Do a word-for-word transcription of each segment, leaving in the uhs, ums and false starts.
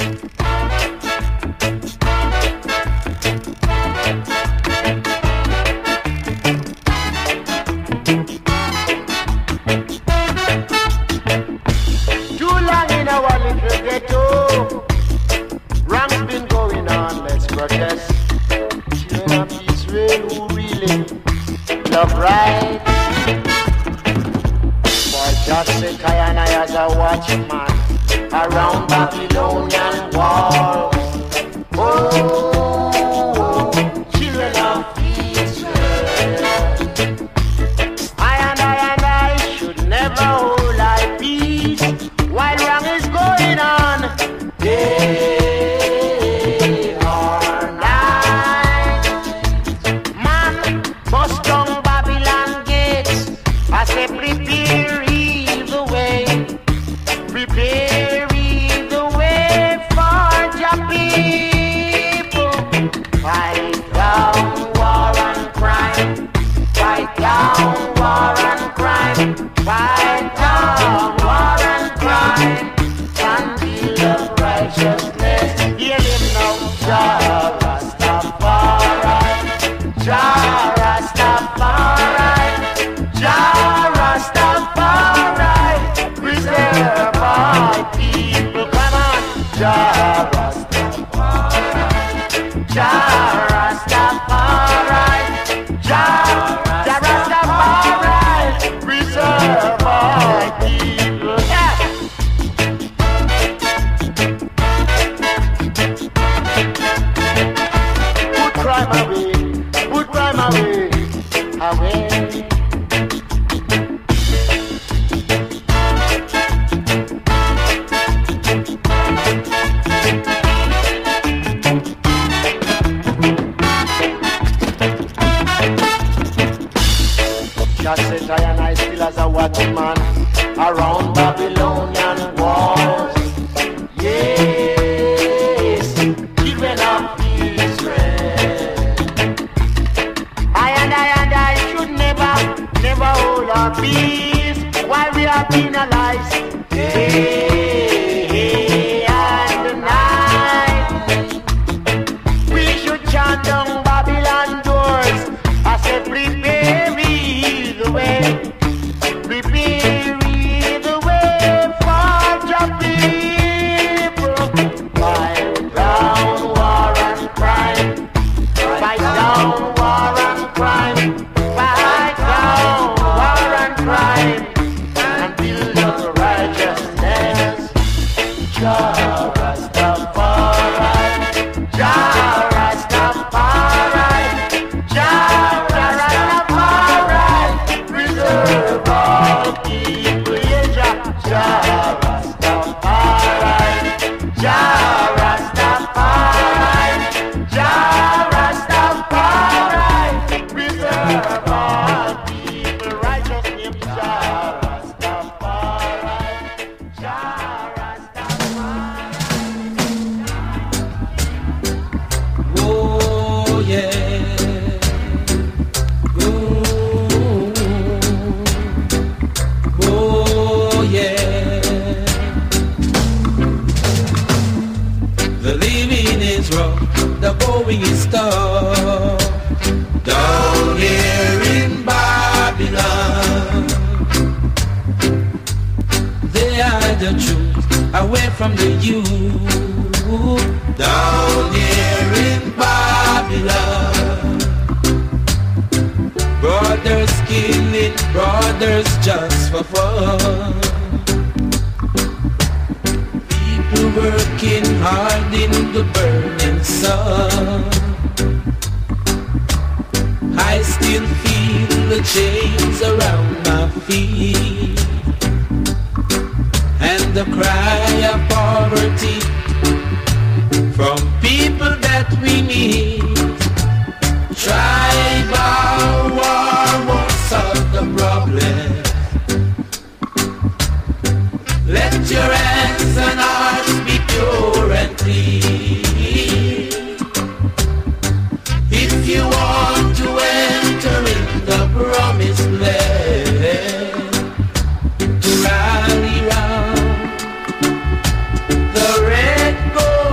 The red gold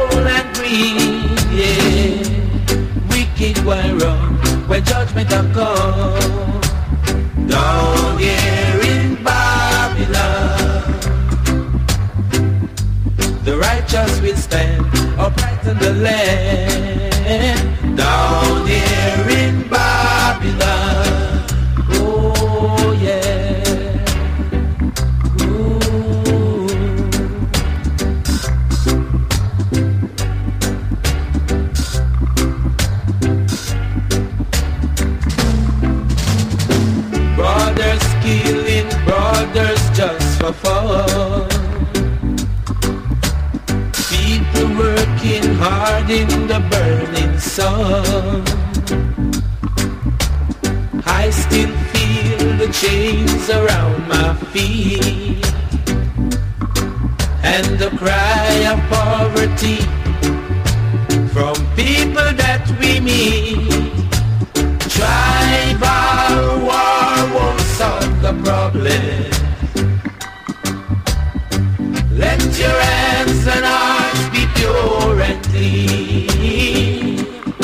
yeah. Wicked one wrong when judgment a come. Down here in Babylon, the righteous will stand upright in the land. Down here in Babylon, oh yeah. Ooh. Brothers killing brothers just for fun. People working hard in the burning sun. I still feel the chains around my feet and the cry of poverty from people that we meet. Tribal war won't solve the problem. Let your hands and hearts be pure and clean.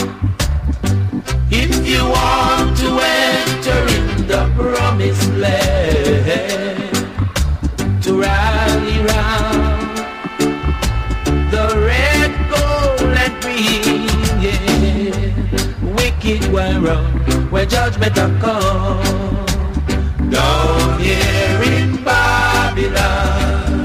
If you want to enter in the promised land, to rally round the red, gold and green, yeah. Wicked one wrong where judgment will come. Down here in Babylon,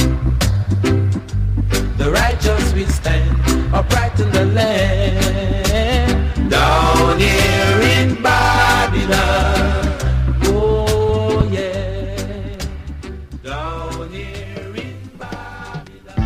the righteous will stand upright in the land. Down here in Babylon, oh yeah. Down here in Babylon.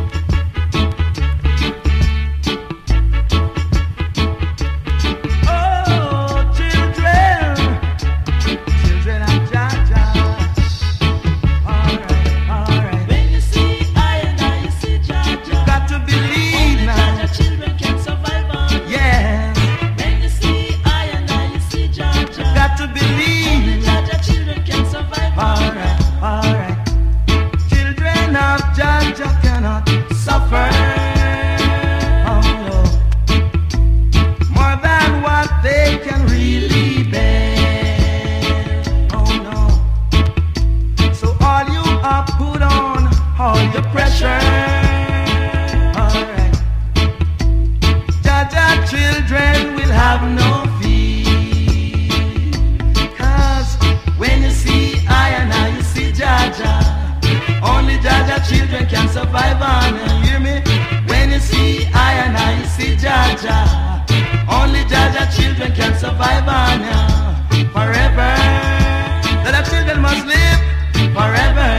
Oh, children, children of Jah Jah. Alright, alright. When you see I and I, you see Jah Jah. Got to believe Only now. Jah Jah children can survive on. Yeah, When you see I and I, you see Jah Jah. got to Only believe. Jah Jah children can survive on. Alright, alright. Children of Jah Jah cannot suffer. Oh no. More than what they can really bear. Oh no. So all you are put on all your pressure. Alright. Jah Jah children will have no fear. Cause when you see I and I, you see Jah Jah. Only Jah Jah children can survive on. You hear me? When you see I and I, you see Jah Jah. Only Jah Jah children can survive on. Forever. That our children must live forever.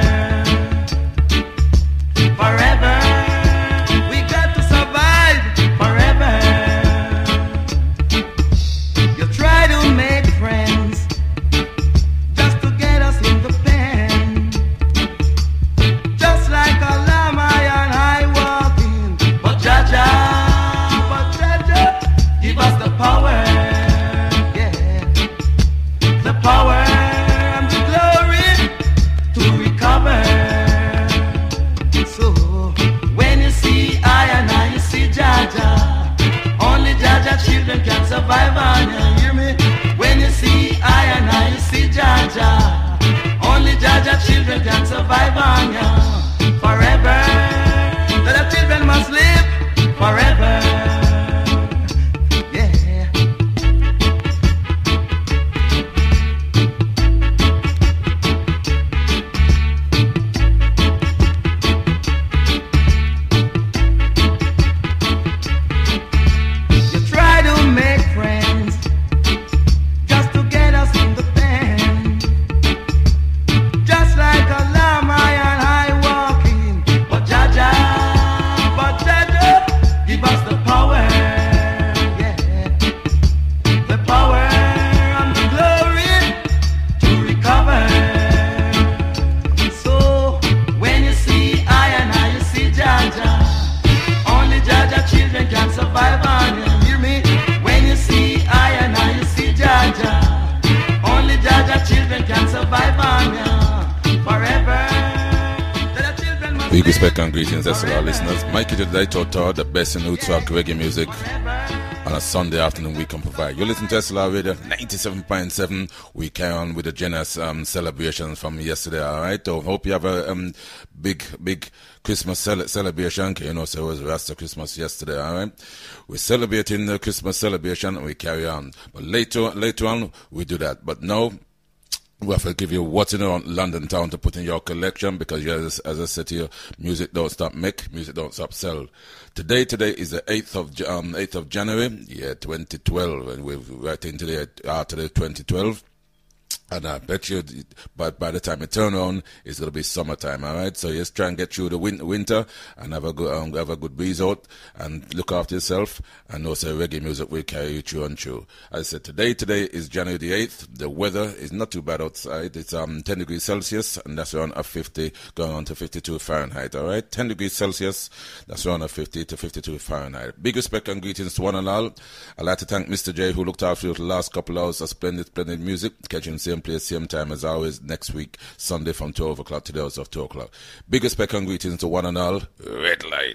Forever. We got to survive forever. You try to make friends just to get us in the pen. Just like a llama and I walking. But Jah Jah, but Jah Jah, give us the power. Yeah. The power and the glory to recover. So when you see I and I, you see Jah Jah. Only Jah Jah children can survive on. You hear me? When you see I and I, you see Jah Jah. Only Jah Jah children can survive on. Forever. That our children must live forever. Yeah. You try to make friends just to get us in the pen. Just like a llama and I Big respect and greetings, that's all our listeners. Mikey today Total, the best in roots rock reggae music on a Sunday afternoon we can provide. You listen to S L R Radio ninety-seven point seven. We carry on with the generous um, celebrations from yesterday, alright? So hope you have a um, big, big Christmas cel- celebration. You know, so it was Rasta Christmas yesterday, alright? We're celebrating the Christmas celebration and we carry on. But later, later on, we do that. But now, we have to give you what's in around London town to put in your collection because, as, as I said to you, music don't stop make, music don't stop sell. Today, today is the eighth of um, eighth of January, yeah, twenty twelve, and we're right into the uh, today twenty twelve. And I bet you, but by the time you turn around, it's going to be summertime, all right? So just try and get through the win- winter and have a good um, have a good breeze out and look after yourself. And also reggae music will carry you through and through. As I said, today, today is January the eighth. The weather is not too bad outside. It's um ten degrees Celsius, and that's around a fifty, going on to fifty-two Fahrenheit, all right? ten degrees Celsius, that's around a fifty to fifty-two Fahrenheit. Big respect and greetings to one and all. I'd like to thank Mister J, who looked after you the last couple of hours of splendid, splendid music. Catching the same place, same time as always, next week, Sunday from twelve o'clock to the hours of two o'clock. Big respect and greetings to one and all. Red Light.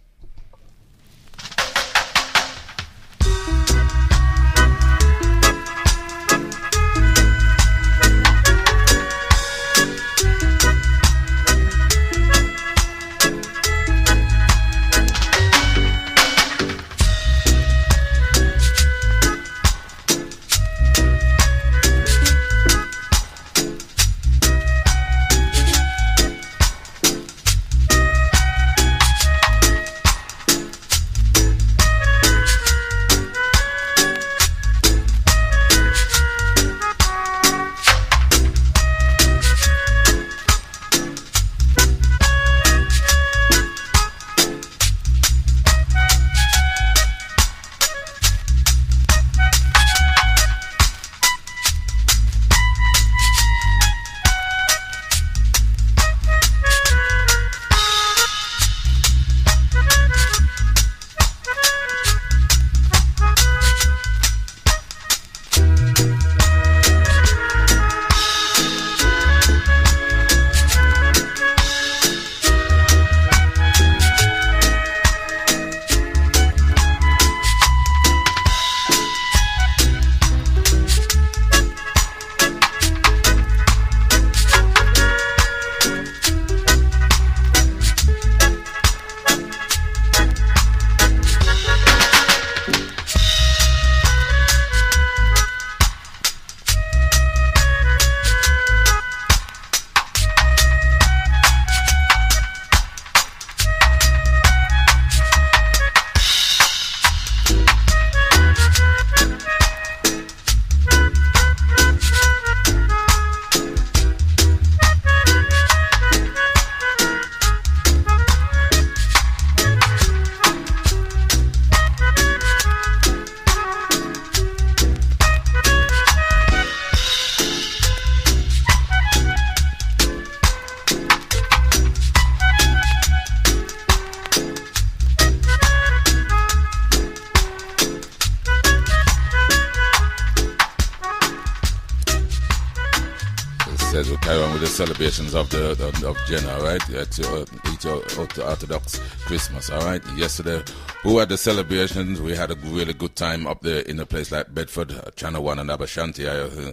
Celebrations of the of, of Jenna, right? It's your, it's your Orthodox Christmas, all right? Yesterday, who had the celebrations? We had a really good time up there in a place like Bedford, uh, Channel One, and Abashanti. Uh,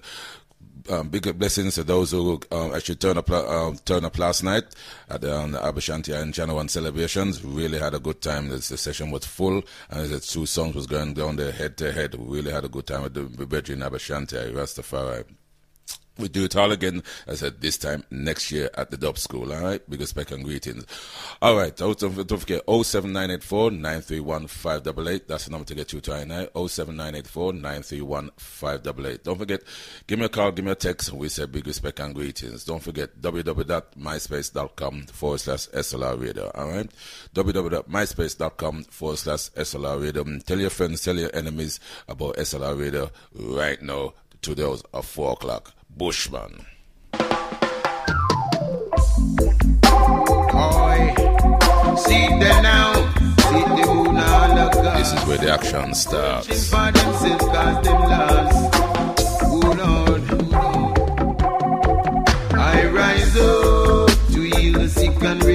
um, big blessings to those who um, actually turned up, uh, turned up last night at the um, Abashanti and Channel One celebrations. Really had a good time. The, the session was full, and the two songs was going down there head to head. We really had a good time with the Bedford and Abashanti, Rastafari. We do it all again, as I said, this time next year at the Dub School, all right? Big respect and greetings. All right, don't, don't forget, oh seven nine eight four, nine three one, five eight eight. That's the number to get you to right now, oh seven nine eight four, nine three one, five eight eight. Don't forget, give me a call, give me a text. We say big respect and greetings. Don't forget, www.myspace.com forward slash SLR Radio, all right? www.myspace.com forward slash SLR Radio. Tell your friends, tell your enemies about S L R Radio right now to those of four o'clock. Bushman. Oi, see them now, see the moon all the God. This is where the action starts. For themselves, cause them lost. Oh Lord, I rise up to heal the sick and raise the dead.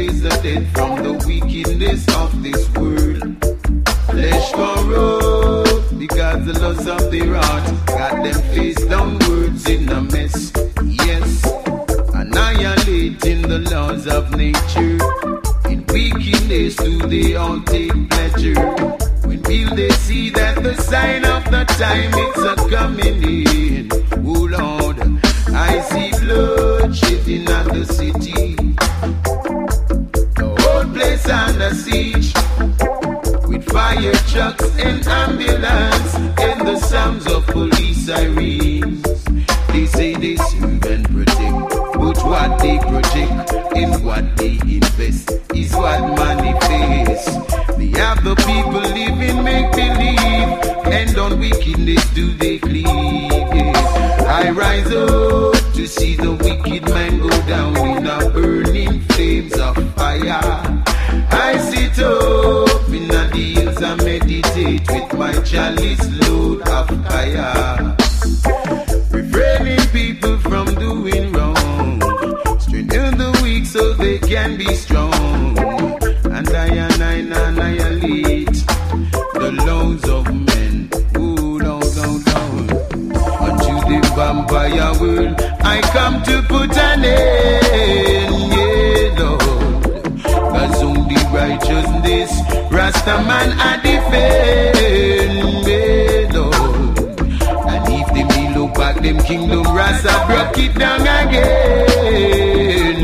dead from the wickedness of this world. Flesh corrupt because the lust of their heart got them face downwards in a mess. Yes, annihilating the laws of nature. In wickedness do they all take pleasure. When will they see that the sign of the time it's a coming in? Oh Lord, I see blood shedding at the city. The whole place under siege, with fire trucks and ambulance and the sounds of police sirens. They say they serve and protect, but what they project and what they invest is what manifests. They have the people living make-believe, and on wickedness do they cleave. Yes. I rise up to see the wicked man go down in a burning flames of fire. I sit up in the hills and meditate with my chalice load of fire. Refraining people from doing wrong, strengthen the weak so they can be strong. And I and I annihilate the loans of men. Ooh, down, down, down. Unto the vampire world I come to put an end. Yeah, Lord. Cause only righteousness Rastaman I defend. Yeah, Lord. And if they me look back them kingdom Rasta broke it down again.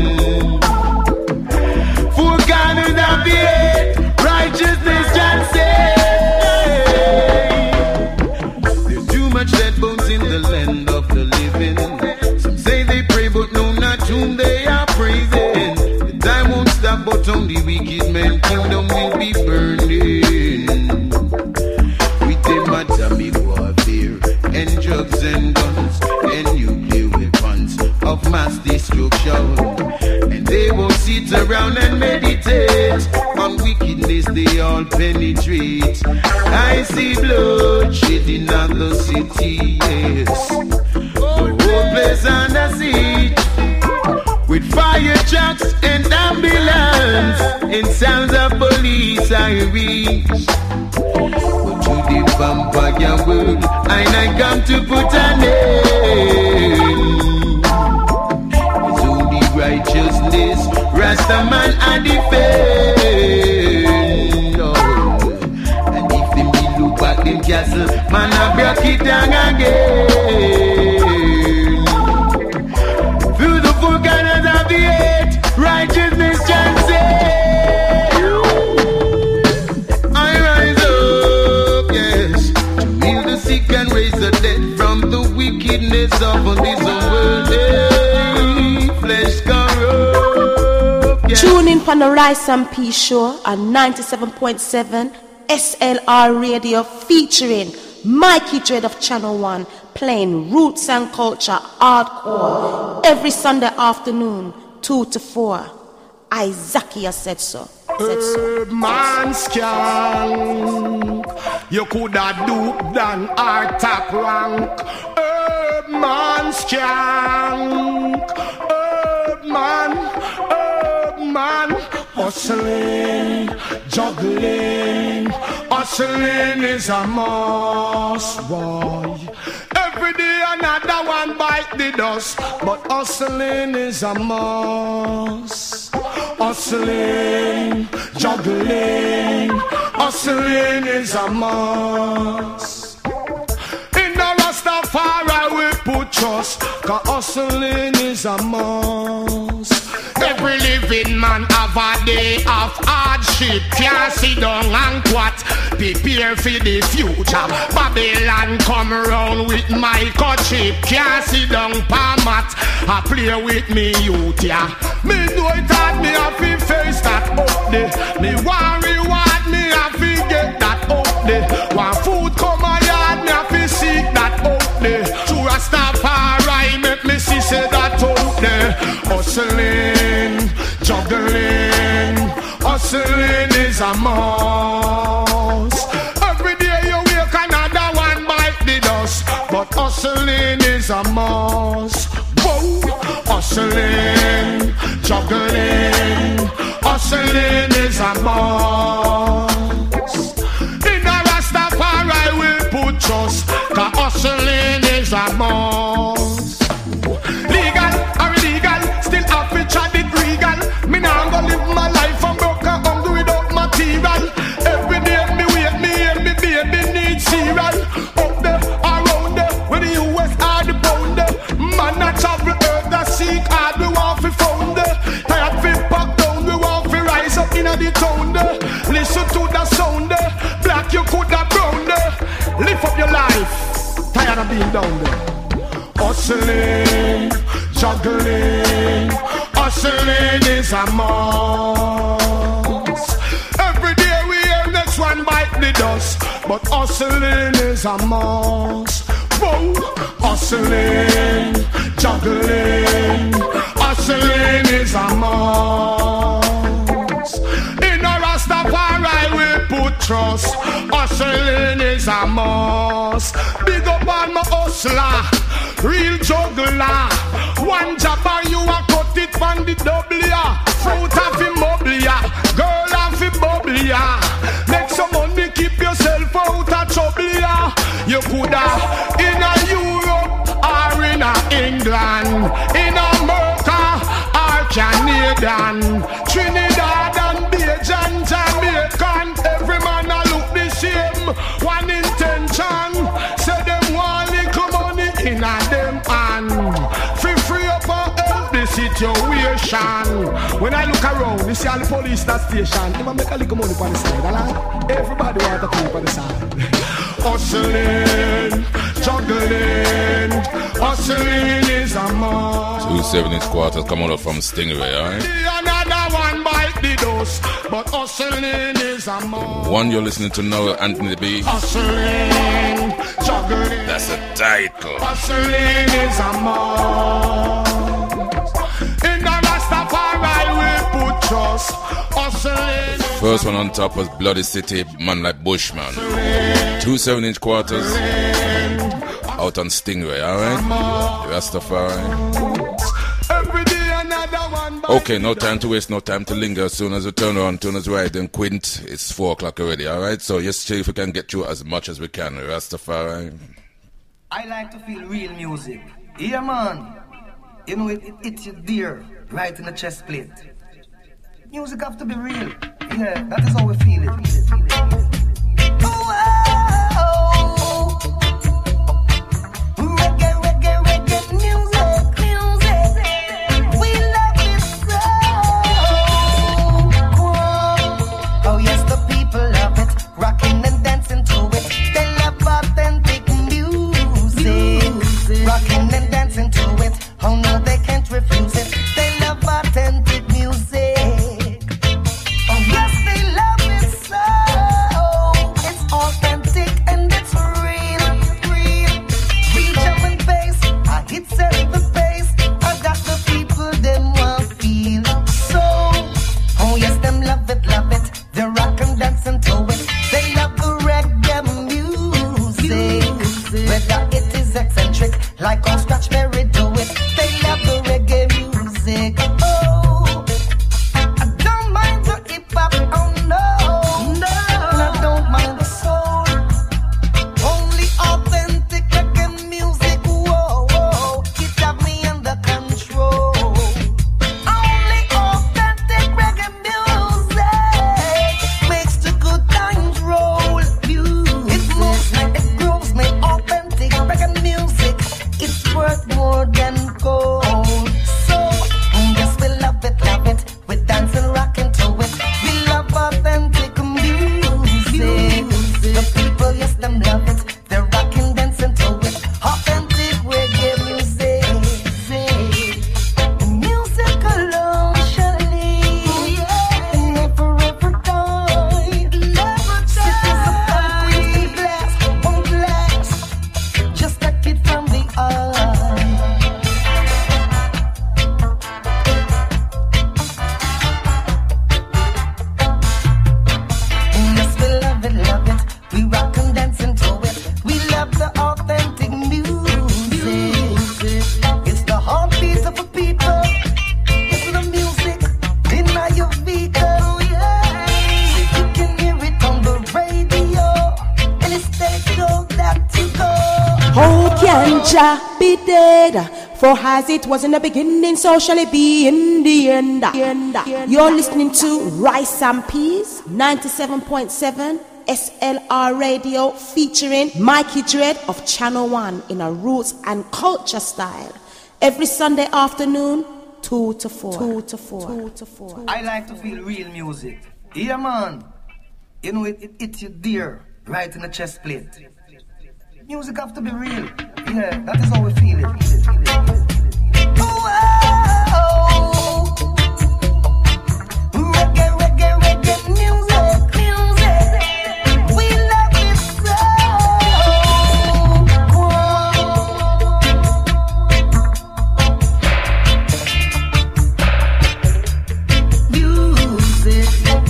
For God is of the earth, righteousness can save. There's too much dead bones in the land of the living. Some say they pray but know not whom they are praising. The time won't stop but only wicked men kingdom will be burning. With them atomic warfare and drugs and guns and nuclear weapons of mass destruction. And they won't sit around and meditate on wickedness they all penetrate. I see blood shedding on the city, yes. The whole place under siege, with fire trucks and ambulance and sounds of police sirens. But to the vampire world I come to put an end. It's only righteousness Rastaman I defend. Oh. And if them be look back them castle, man I break it down again. Through the full corners of the earth, righteousness can save. I rise up, yes, to heal the sick and raise the dead from the wickedness of this world. Hey, flesh corrupt, yes. Tune in for the Rice and Peace Show on ninety-seven point seven S L R Radio featuring Mikey Dread of Channel one playing roots and culture hardcore every Sunday afternoon two to four. Isaacia said so. Said so. Herb man skank, you coulda duped than our top rank. Herb man skank, herb man, herb man, hustling, juggling, hustling is a must, boy. Every day another one bite the dust, but hustling is a must. Hustling, juggling, hustling is a must. In the Rastafari we put trust, cause hustling is a must. Every living man have a day of hardship. Can't sit down and quat. Prepare for the future. Babylon come around with my chip. Can't sit down pa mat. I play with me youth, yeah. Me know it hard, me have to face that up there. Me want reward, me have to get that up there. When food come my yard, me have to seek that up there. To Rastafari, make me see say that out there. Hustling, juggling, hustling is a must. Every day you wake another one bite the dust, but hustling is a must. Whoa. Hustling, juggling, hustling is a must. In a Rastafari will put trust, cause hustling is a must. Legal or illegal, still have to chat it regal. Me now go live my life from broke and hungry without material. Every day me wait, me and me baby need cereal. Up there, around there, with the U S or the pound there. Man a travel earth that seek hard, we want fi found there. Tired fi pack down, we want fi rise up inna the town there. Listen to the sound there, black you could have brown there. Lift up your life, tired of being down there. Hustling, juggling, hustling is a must. Every day we hear next one bite the dust, but hustling is a must. Whoa, hustling, juggling, hustling is a must. In a Rastafari we put trust, hustling is a must. Big up on my hustler, real juggler. One job and you a cut it from the double ya. Fruit of the mobile ya, girl of the bubble ya. Make some money, keep yourself out of trouble ya. You coulda in a Europe or in a England, in America or Canadian, Trinidad and Bajan, Jamaican. Every man a look the same, one intention. Say them want little money in a them hand. Free free up and help the situation. When I look around, you see all the police that station. They make a little money on the side, alright? Everybody want to keep on the side. Hustling, juggling, hustling is a must. Two seven inch quarters come out from Stingray, alright? Another one bite the dust, but hustling is a must. One you're listening to now, Anthony B. Hustling, juggling. That's a title. Hustling is a must. In the Rastafari we put trust. Hustling. First one on top was Bloody City, man like Bushman. Two seven inch quarters out on Stingray, alright? Rastafari. Every day another one. Okay, no time to waste, no time to linger. As soon as we turn around, turn us right, then Quint, it's four o'clock already, alright? So let's see if we can get you as much as we can. Rastafari. I like to feel real music. Yeah, man. You know, it, it hits you dear, right in the chest plate. Music have to be real. Yeah, that is how we feel it. Oh, oh, oh. Reggae, reggae, reggae music, music. We love it so. Oh, yes, the people love it. Rocking and dancing to it. They love authentic music. Rocking and dancing to it. Oh, no, they can't refuse it. They love authentic music. Oh, yes, they love it so. can Jah be dead? For as it was in the beginning, so shall it be in the end. You're listening to Rice and Peas, ninety-seven point seven S L R Radio, featuring Mikey Dread of Channel one in a roots and culture style. Every Sunday afternoon, two to four. Two to four. Two to four. I like to feel real music. Yeah, man. You know, it, it, it's your dear right in the chest plate. Music have to be real. Yeah, that is how we feel it. Oh, reggae, reggae, reggae music, music. We love it so. Music.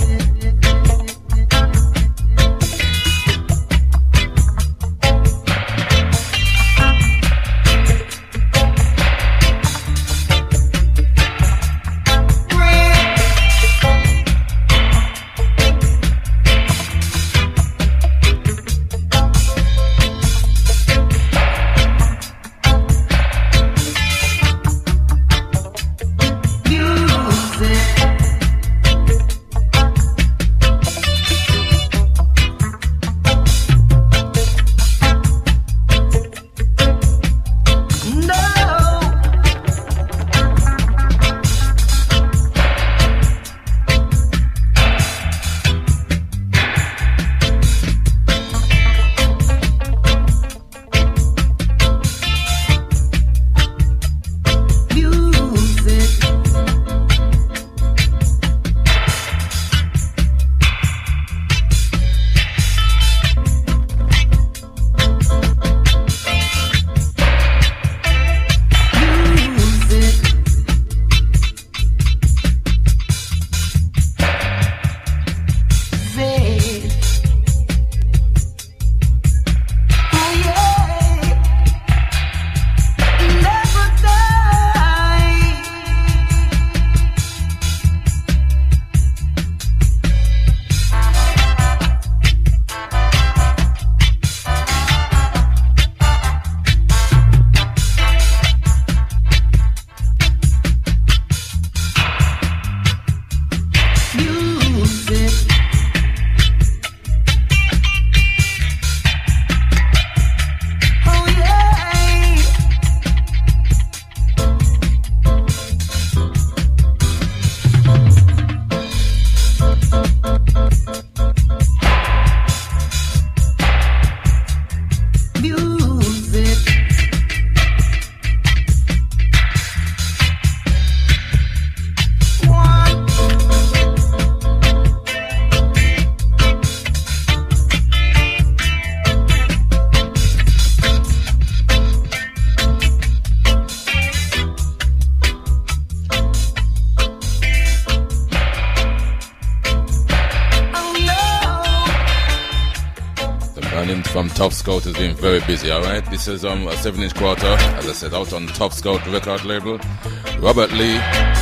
From Top Scout has been very busy, alright? This is um, a seven inch quarter, as I said, out on Top Scout record label. Robert Lee,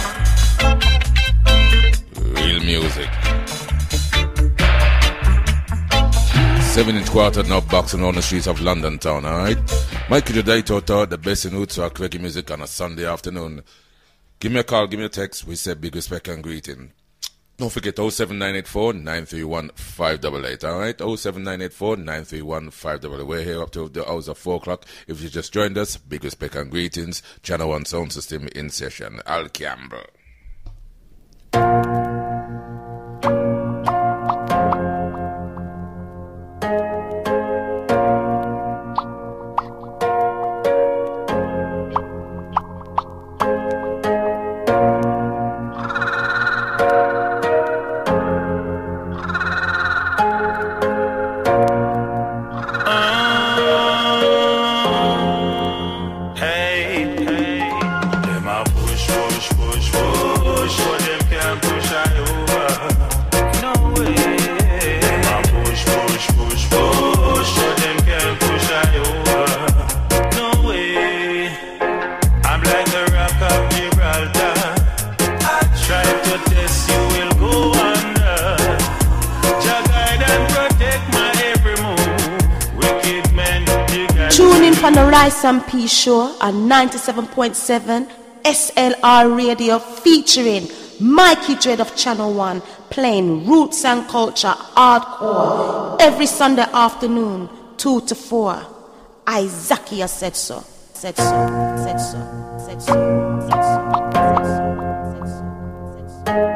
real music. seven inch quarter now boxing on the streets of London town, alright? Mikey Dread, the best in roots rock reggae music on a Sunday afternoon. Give me a call, give me a text. We say big respect and greeting. Don't forget oh seven nine eight four, nine three one, five eight eight, alright? oh seven nine eight four, nine three one, five eight eight. We're here up to the hours of four o'clock. If you just joined us, big respect and greetings. Channel one sound system in session. Al Campbell. Hey, hey, them a push, push, push, push. on the Rice and Peace Show on ninety-seven point seven S L R Radio featuring Mikey Dread of Channel one playing roots and culture hardcore every Sunday afternoon, two to four. Isaacia said so, said so, said so, said so, said so, said so, said so.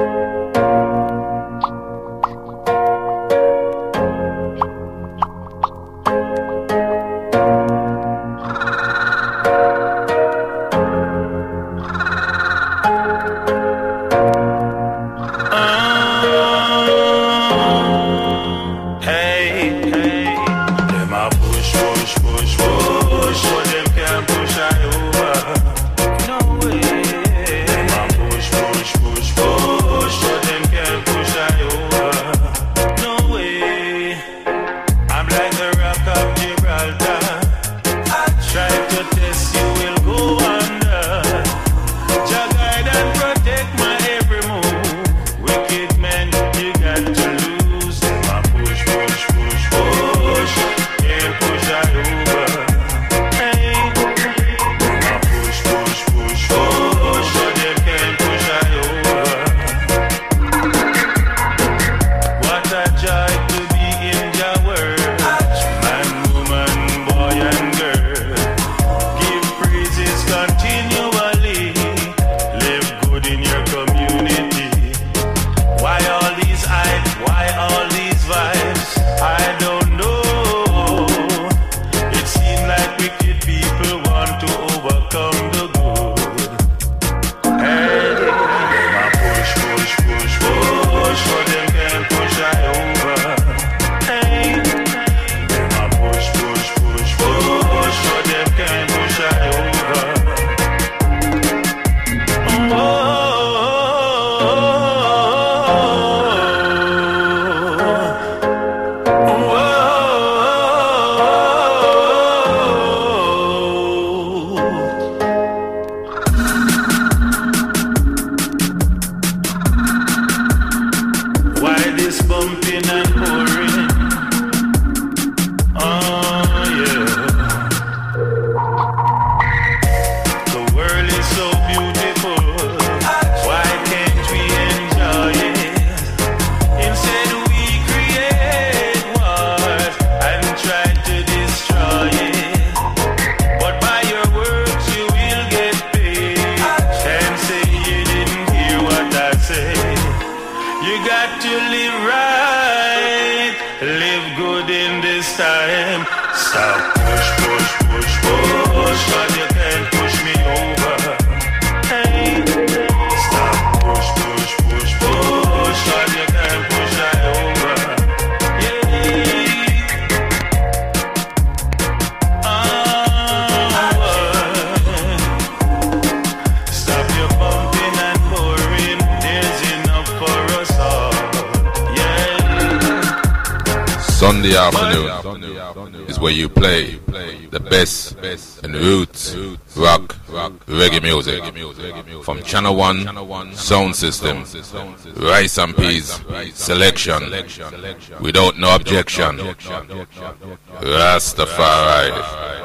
Sunday afternoon is where you play the best and roots rock reggae music from Channel one sound system, Rice and Peas selection without no objection. Rastafari.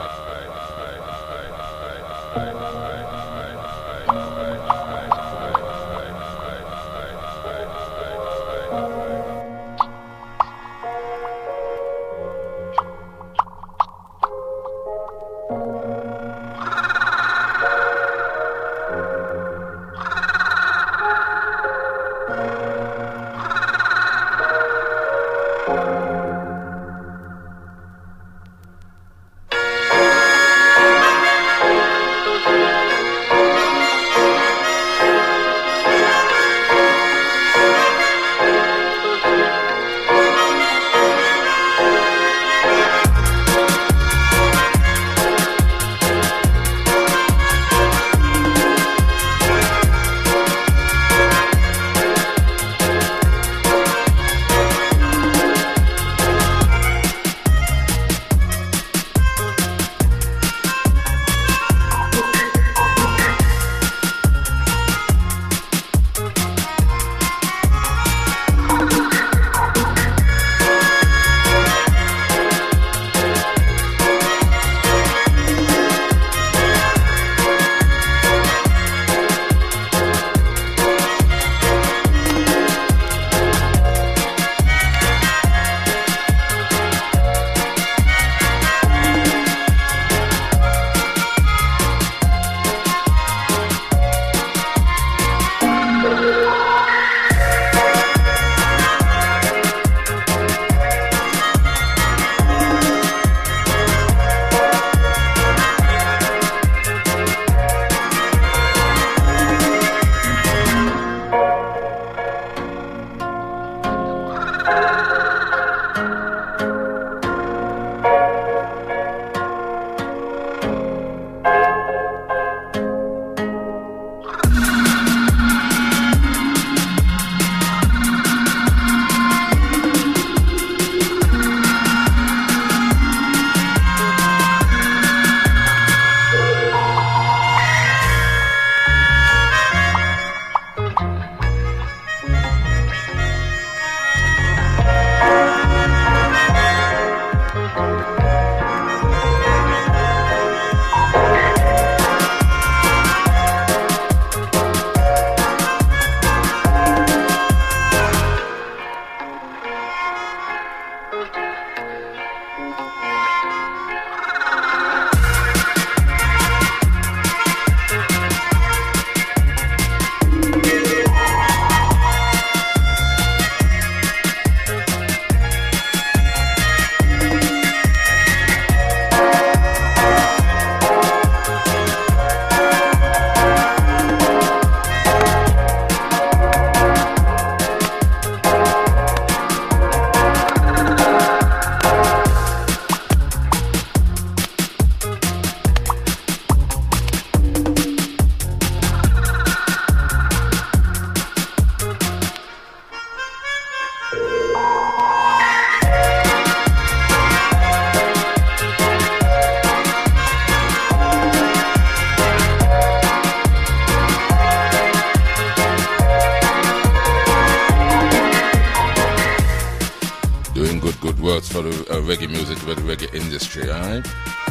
doing good, good works for the uh, reggae music, for the reggae industry, alright?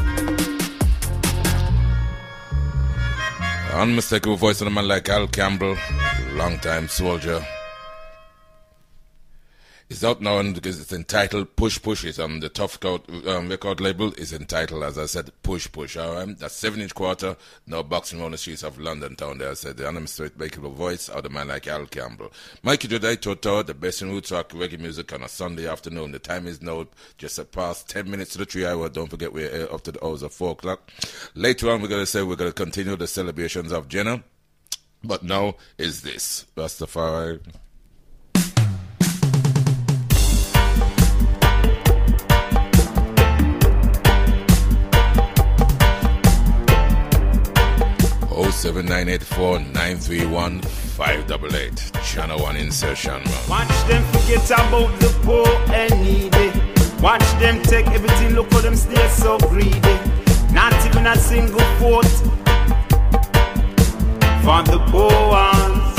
Unmistakable voice of a man like Al Campbell, long-time soldier. It's out now and because it's entitled Push Push. It's on the Tough Coat um, record label. It's entitled, as I said, Push Push. Alright, that's seven inch quarter. Now boxing around the streets of London town. There I said the unmistakable voice of the man like Al Campbell. Mikey Jodai Toto, the best in roots rock reggae music on a Sunday afternoon. The time is now just past ten minutes to the three hour. Don't forget we're up to the hours of four o'clock. Later on, we're gonna say we're gonna continue the celebrations of Jenna. But now is this Rastafari. oh seven nine eight four nine three one five eight eight. Channel one insertion, man. Watch them forget about the poor and needy. Watch them take everything, look for them stay so greedy. Not even a single vote for the poor ones.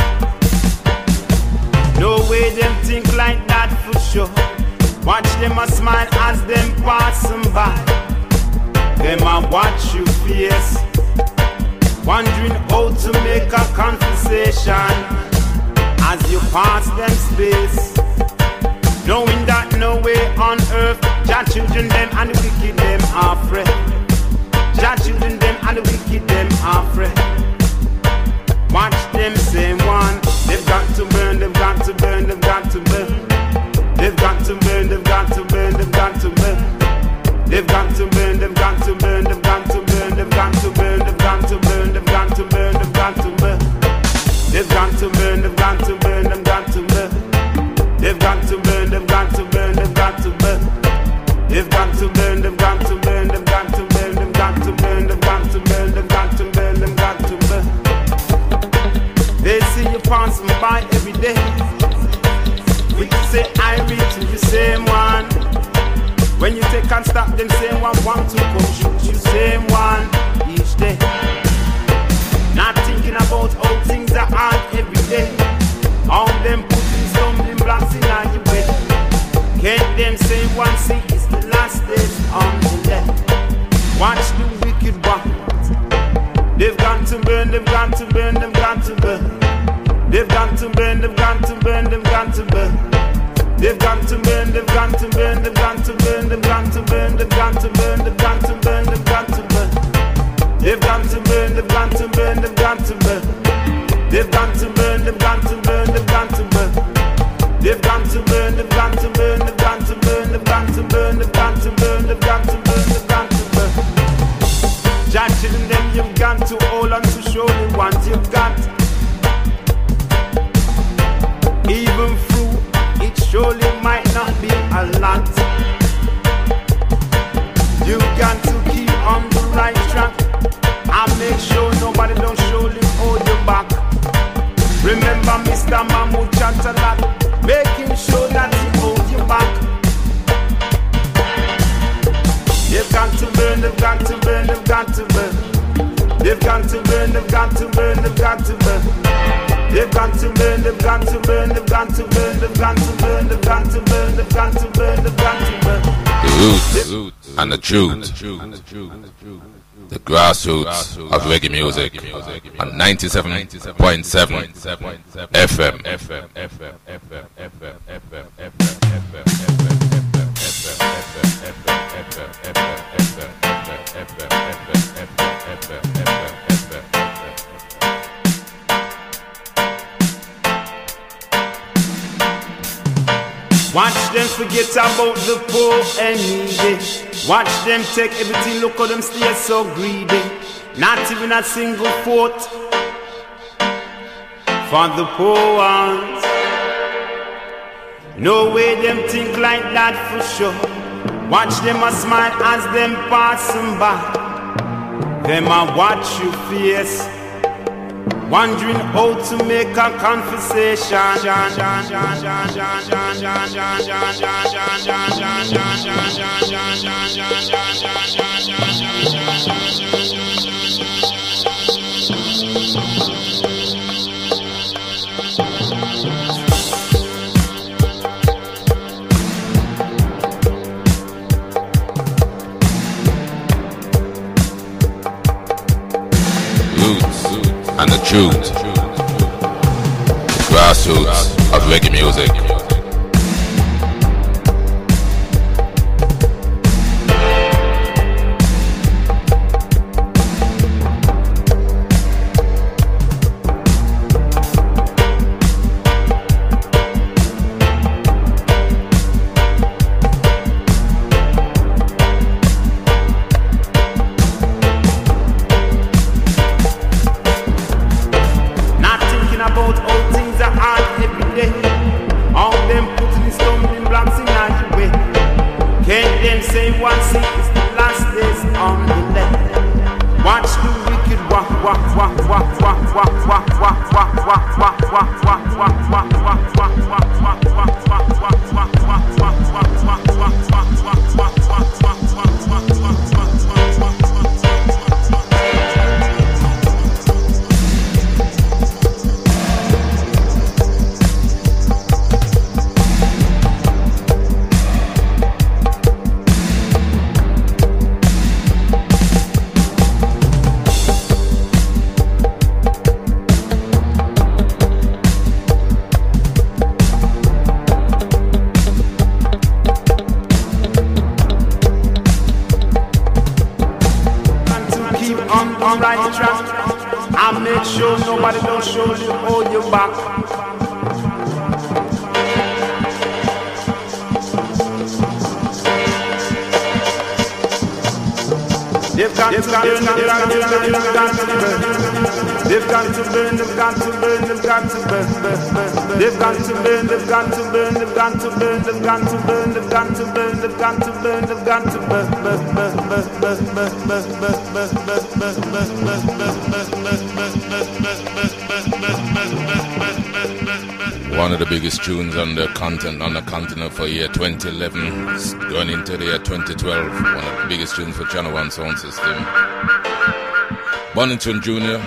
No way them think like that for sure. Watch them a smile as them passing by. Them a watch you face, wondering how to make a conversation as you pass them space, knowing that no way on earth Jah children them and the wicked them are afraid. Jah children them and the wicked them are afraid. Watch them same one. They've got to burn, they've got to burn, they've got to burn. They've got to burn, they've got to burn, they've got to burn. They've got to burn, they've got to burn, they've got to burn, they've got to burn, they've got to burn, they've got to burn, they've got to burn. They've got to burn, they've got to burn, they've got to burn. They've got to burn, they've got to burn, they've got to burn. They've got to burn, they've got to burn, they've got to burn, they've got to burn, they've got to burn, they've got to burn, they've got to burn. They see you passing by every day. We say I read to the same one. When you take and stop them, same one want to come shoot you, same one each day. Not thinking about how things are hard every day. All them putting stumbling blocks in our way. Can't them say one see it's the last days on the left. Watch the wicked ones. They've got to burn, they've got to burn, they've got to burn. They've got to burn, they've got to burn, they've got to burn. They've got to burn, they've got to burn, they've got to burn, they've got to burn, they've got to burn, they've got to burn, they've got to burn. They've got to burn, they've got to burn, they've got to burn. They've got to burn, they've got to burn, they've got to burn. They've got to burn, they've got to burn, they've got to burn, they've got to burn, they've got to burn, they've got to burn, they've got to burn. Judging them, you've got to hold on to show the ones you've got. Even through it surely might not be a lot. You got to keep on the right track and make sure nobody don't surely hold you back. Remember Mister Mahmoud chat a lot, making sure that he holds you back. They've got to burn, they've got to burn, they've got to burn. They've got to burn, they've got to burn, they've got to burn. They've got to burn, they've got to burn, they've got to burn, they've got to burn, they've got to burn, they've got to burn, they've got to burn. The roots and the truth, the grassroots of reggae music on ninety-seven point seven F M. Watch them forget about the poor and needy. Watch them take everything, look at them stay so greedy. Not even a single vote for the poor ones. No way them think like that for sure. Watch them a smile as them passing by. Them a watch you face, wondering how to make a conversation. truth. Grassroots of reggae music. One of the biggest tunes on the content on the continent for year twenty eleven, going into the year twenty twelve. One of the biggest tunes for Channel One sound system. Bonington Junior,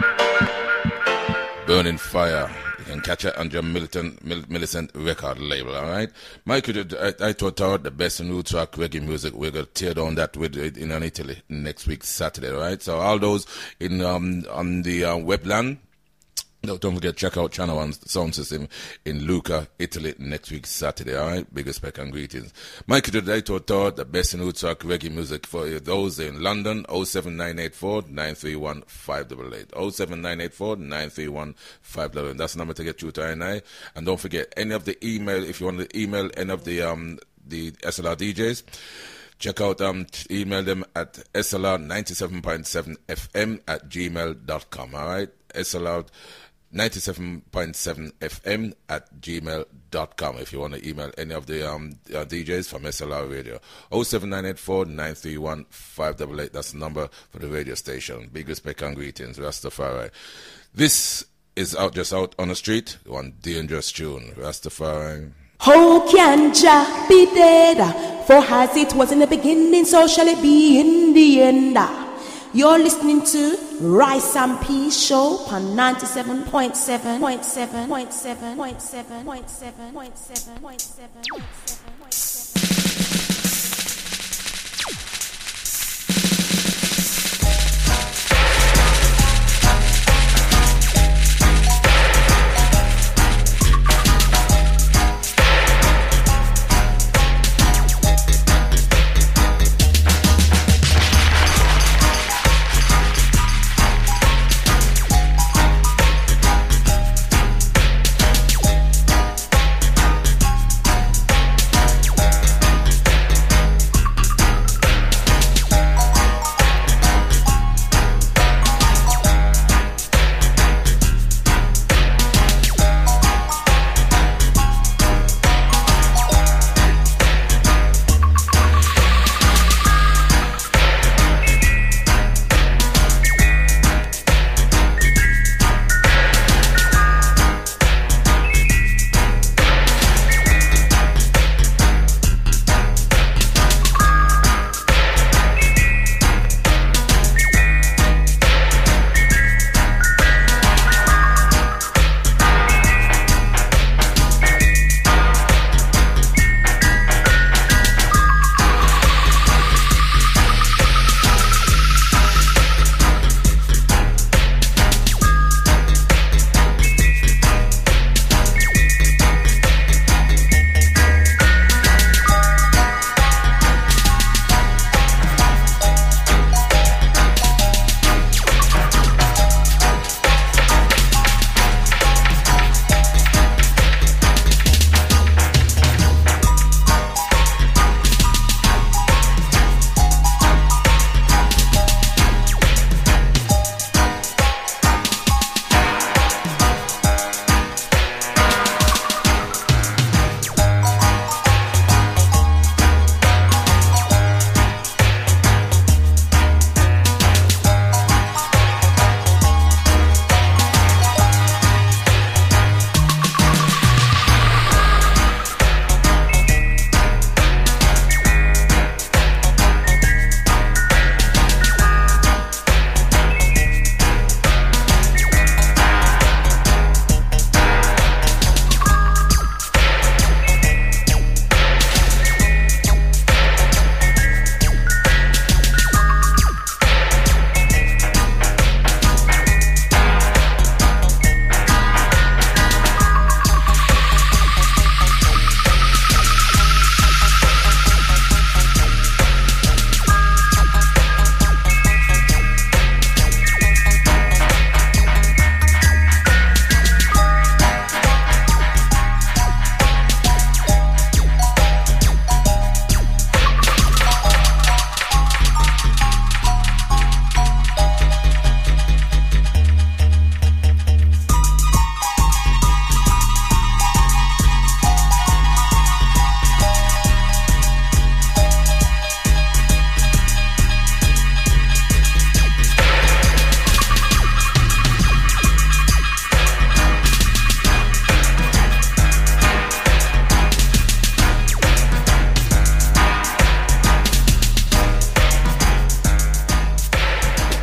Burning Fire. You can catch it on your Milton, Mil- Millicent record label, alright? Michael, I, I thought out the best new track reggae music. We're going to tear down that with it in Italy next week, Saturday, alright? So all those in um, on the uh, webland, no, don't forget, check out Channel One's sound system in Lucca, Italy, next week, Saturday, alright? Big respect and greetings. Michael today to thought the best new track reggae music for those in London, oh seven nine eight four, nine three one, five eight eight. oh seven nine eight four, nine three one, five eight eight. That's the number to get you to I and I. And don't forget, any of the email, if you want to email any of the, um, the S L R D Js, check out, um, email them at S L R ninety-seven point seven F M at gmail dot com, alright? S L R ninety-seven point seven F M at gmail dot com if you want to email any of the um, uh, D Js from S L R Radio. oh seven nine eight four, nine three one, five eight eight. That's the number for the radio station. Big respect and greetings. Rastafari. This is out just out on the street. One dangerous tune. Rastafari. How can Jah be dead? For as it was in the beginning, so shall it be in the end. You're listening to Rice and Peace Show on ninety-seven point seven, point seven, point seven, point seven, point seven, point seven, point seven, point seven, point seven.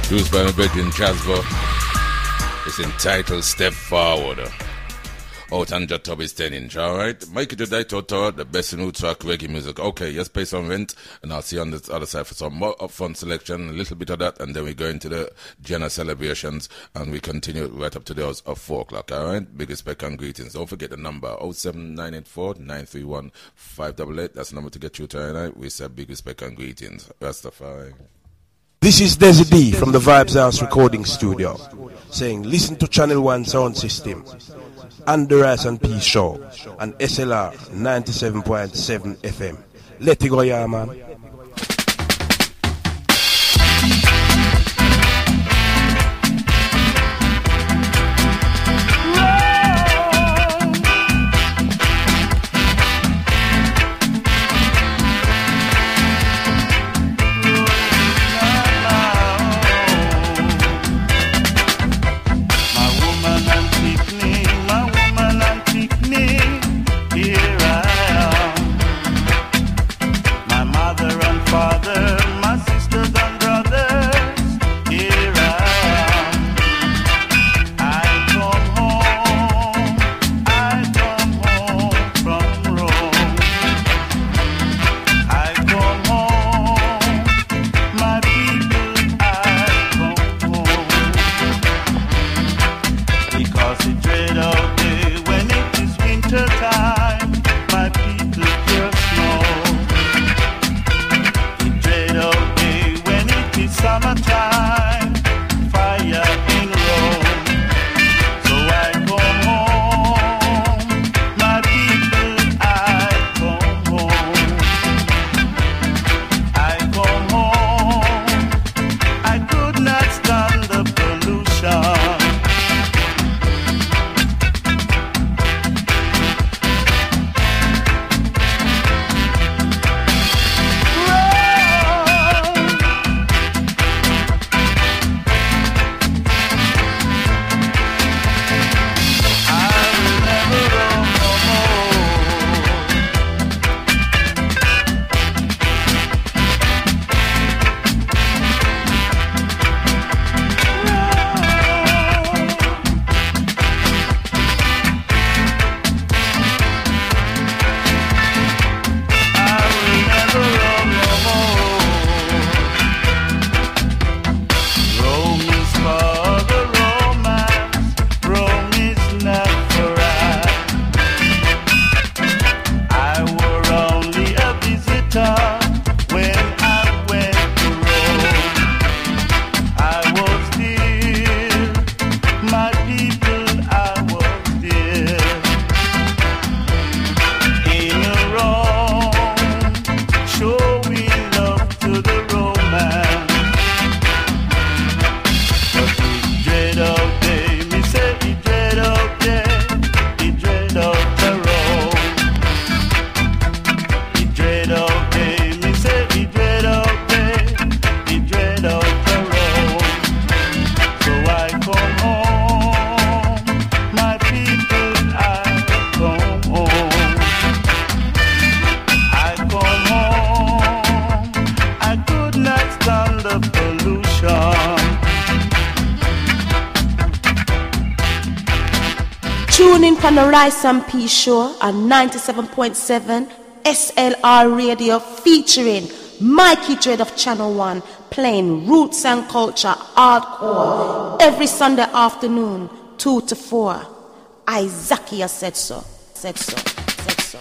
Produced by my brethren Jasper. It's entitled Step Forward. Out on Jatub is ten inch, alright? Make it a day to the best in track reggae music. Okay, let's pay some rent, and I'll see you on the other side for some more upfront selection, a little bit of that, and then we go into the Jenna celebrations, and we continue right up to the hours of four o'clock, alright? Big respect and greetings. Don't forget the number, oh seven nine eight four nine three one five eight eight. That's the number to get you to tonight. We say big respect and greetings. Rastafari. This is Desi D from the Vibes House Recording Studio, saying listen to Channel one Sound System, and the Rice and Peace Show, and S L R ninety-seven point seven F M. Let it go, yeah, man. On the Rice and Peace Show on ninety-seven point seven S L R Radio, featuring Mikey Dread of Channel one, playing roots and culture hardcore every Sunday afternoon, two to four. Isaacia said so, said so, said so.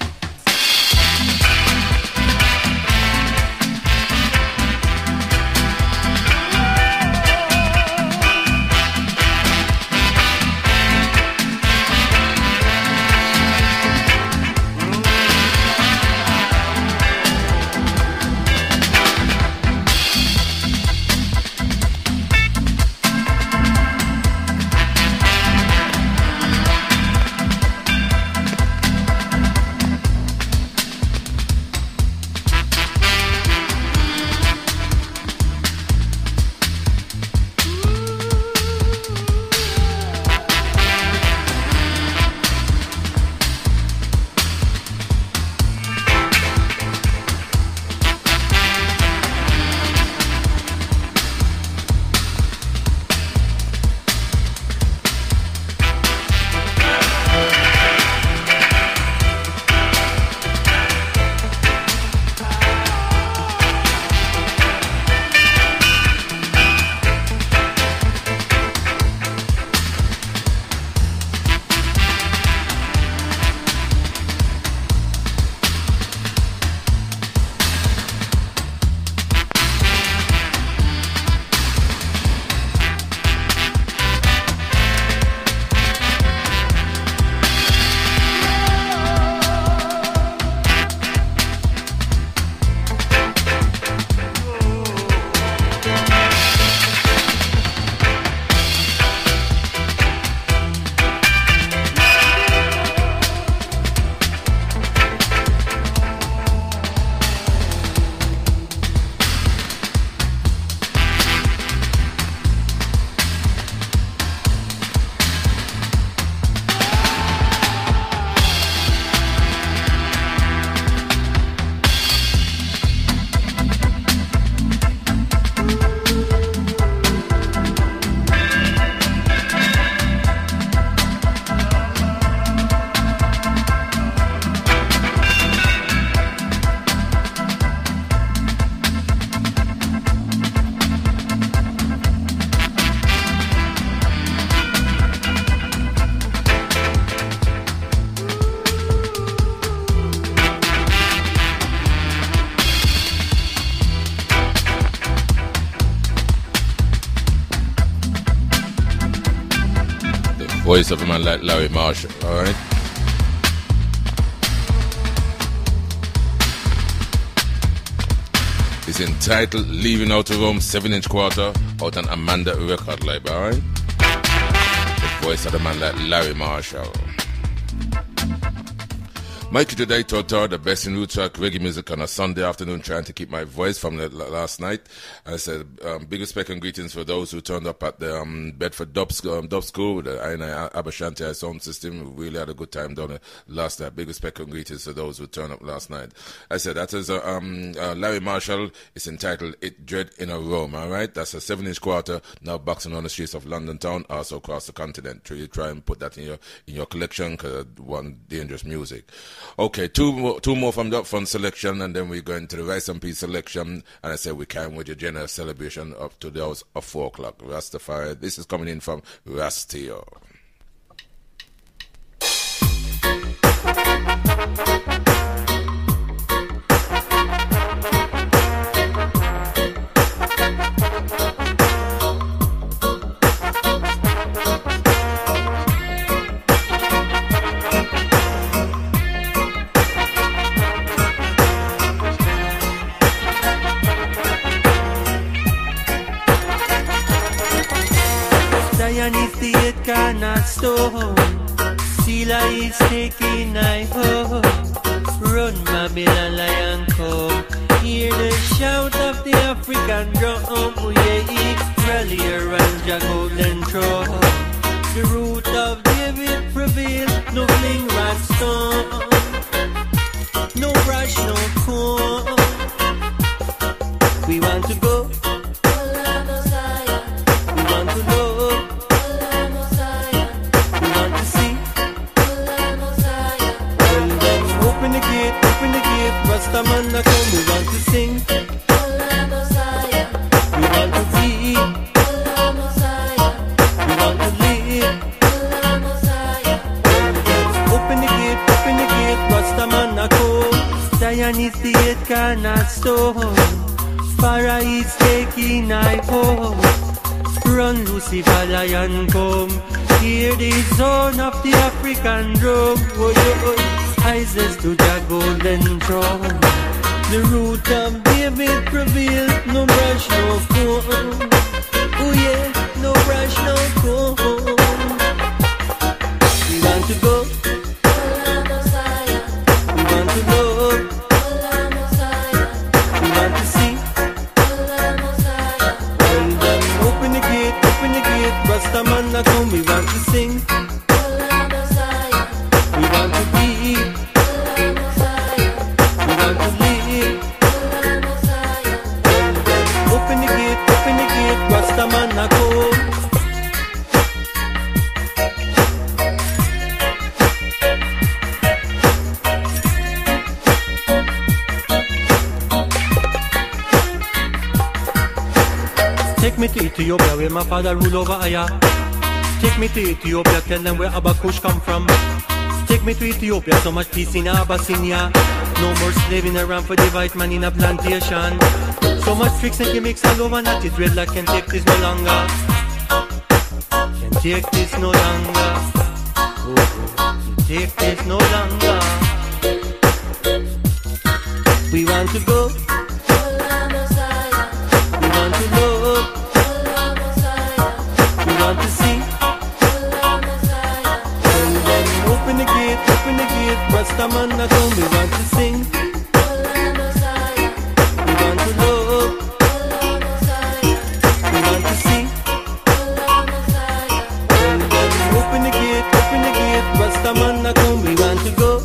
Voice of a man like Larry Marshall, alright? It's entitled Leaving Out of Rome, seven inch quarter, out on Amanda record label, alright? The voice of the man like Larry Marshall. Mikey today taught her the best in roots rock reggae music on a Sunday afternoon, trying to keep my voice from the last night. I said, um, big respect and greetings for those who turned up at the um, Bedford Dub, um, Dub School with the I N I Abashanti sound system. We really had a good time down there last night. Big respect and greetings to those who turned up last night. I said, that is uh, um, uh, Larry Marshall. It's entitled It Dread in a Rome, all right? That's a seven inch quarter, now boxing on the streets of London town, also across the continent. Try, try and put that in your in your collection, because one dangerous music. Okay, two more, two more from the upfront selection, and then we go into the Rice and Peace selection. And I say we can with your general celebration up to the hours of four o'clock. Rastafari. This is coming in from Rastio. Cannot stop. Sila is taking I home. Run Babylon lion come. Hear the shout of the African drum. Oh yeah, rally around the golden throne. The root of David prevail. No fling rat stone. No brush, no comb. We want to go. We want to know. Rastaman na come, we want to sing. We want to be. We want to live. Open the gate, open the gate, Rastaman na come. Zion is the eight cannot stop. Farah is taking I home. Run Lucifer lion come. Hear the sound of the African drum. Oh, oh. Rises to the golden throne. The root of David prevail. No brush, no comb. Oh yeah, no brush, no comb. We want to go. We want to love. We want to see. Well then, open the gate, open the gate. Rastaman na come, we want to sing. We want to be. We want to live. Open the gate, open the gate, Rastaman na come. Take me to Ethiopia where my father ruled over Aya. Take me to Ethiopia, tell them where Abba Kush come from. Take me to Ethiopia, so much peace in Abyssinia. No more slaving around for the white man in a plantation. So much tricks and gimmicks all over, not it red like can take this no longer. Can take this no longer. Oh, can take this no longer. We want to go. We want to love. We want to see. Open the gate, open the gate, Rastaman na come, we want to sing. We want to love. We want to see. Open the gate, open the gate, Rastaman na come, we want to go.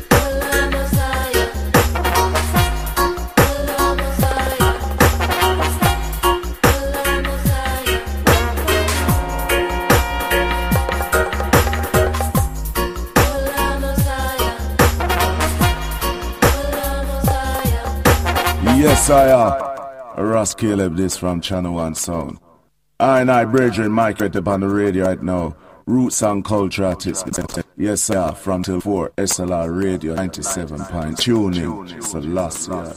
Yes, I am. Ross Caleb, this from Channel One Sound. I and I, Brethren, Mike, right up on the radio right now. Roots and Culture Artists. Yes, I am. From till four, S L R Radio ninety-seven point two. Tune in. It's the last year.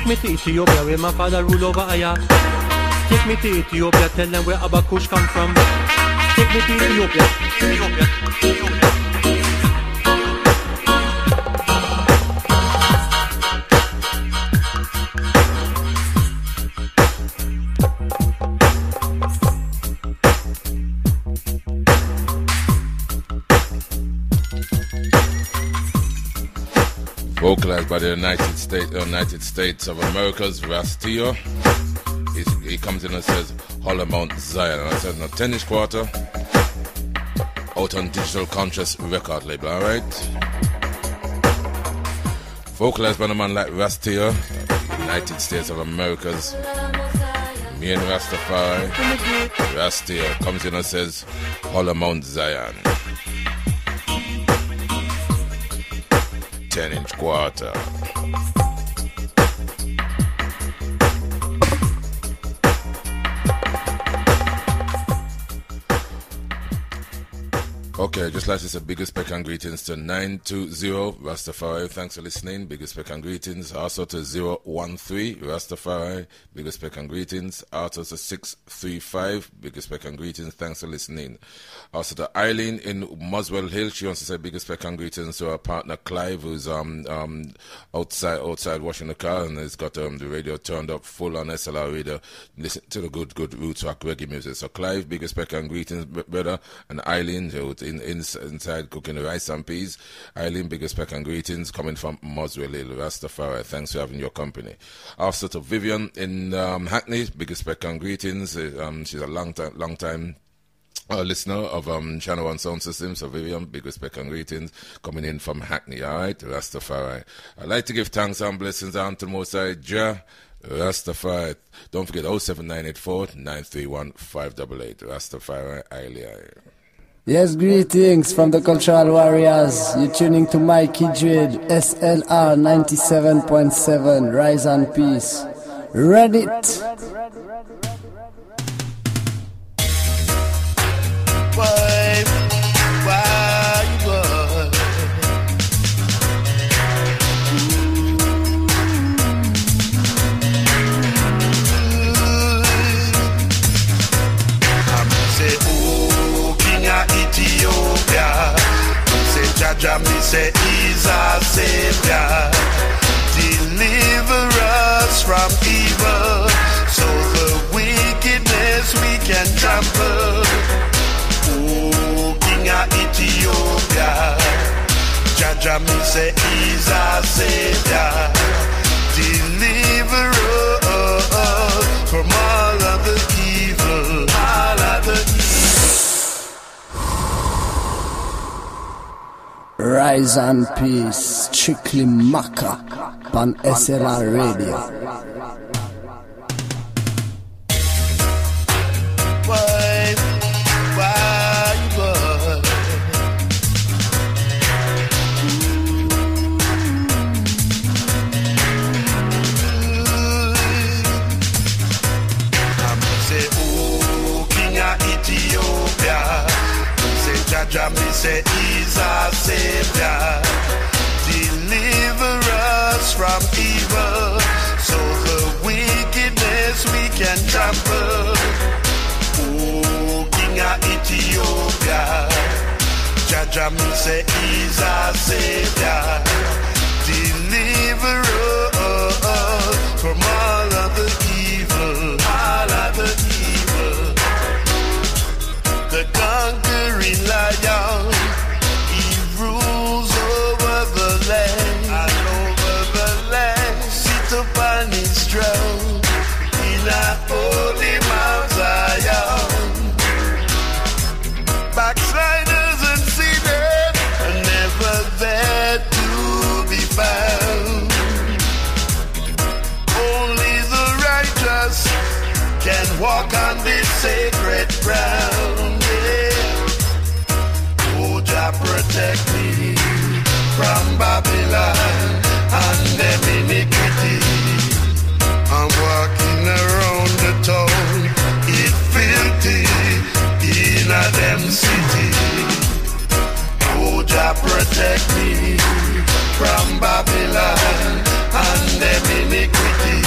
Take me to Ethiopia where my father ruled over Aya. Take me to Ethiopia, tell them where Abba Kush come from. Take me to Ethiopia, Ethiopia, Ethiopia. Vocalized by the United States, uh, United States of America's Rastillo. He, he comes in and says, Holler Mount Zion. And I said, no, ten-inch quarter out on Digital Conscious record label, alright? Vocalized by a man like Rastillo, United States of America's me and Rastafari. Rastillo comes in and says, Holler Mount Zion. ten-inch quarter. Okay, just like to say big respect and greetings to nine two zero Rastafari. Thanks for listening. Big respect and greetings. Also to zero one three Rastafari. Big respect and greetings. Also to six three five. Big respect and greetings. Thanks for listening. Also to Eileen in Muswell Hill. She wants to say big respect and greetings to our partner Clive, who's um um outside outside washing the car and has got um the radio turned up full on S L R radio. Listen to the good good roots rock reggae music. So Clive, big respect and greetings, brother, and Eileen who in, in inside cooking the rice and peas. Eileen, big respect and greetings coming from Muswell Hill, Rastafari. Thanks for having your company. Also to Vivian in um, Hackney, big respect and greetings. Um, she's a long time long time Uh, listener of um, Channel One Sound System. So Vivian, big respect and greetings coming in from Hackney, alright, Rastafari. I'd like to give thanks and blessings on to the Most High Jah, Rastafari. Don't forget oh seven nine eight four nine three one five eight eight, Rastafari, Ailey. Yes, greetings from the Cultural Warriors. You're tuning to Mikey Dread, S L R ninety-seven point seven, Rise and Peace. Reddit. Why, why, why? I'm say, oh, King of Ethiopia. Say, Jaja, me say, he's our savior. Deliver us from evil, so the wickedness we can trample. Oh, King of Ethiopia, Jaja me say he's our savior. Deliver us from all of the evil, all of the evil. Rise and Peace, strictly Maka, on S L R Radio. Jaja me say he's our savior. Deliver us from evil, so the wickedness we can trample. Oh, King of Ethiopia, Jaja me say he's our savior. Deliver us from all of the evil, all of the evil. The conquering lion, he rules over the land, and over the land, sit upon his throne, in a holy Mount Zion. Backsliders and sinners are never there to be found. Only the righteous can walk on this sacred ground. Protect me from Babylon and them iniquity. I'm walking around the town, it filthy in a them city. Oh, Jah protect me from Babylon and them iniquity.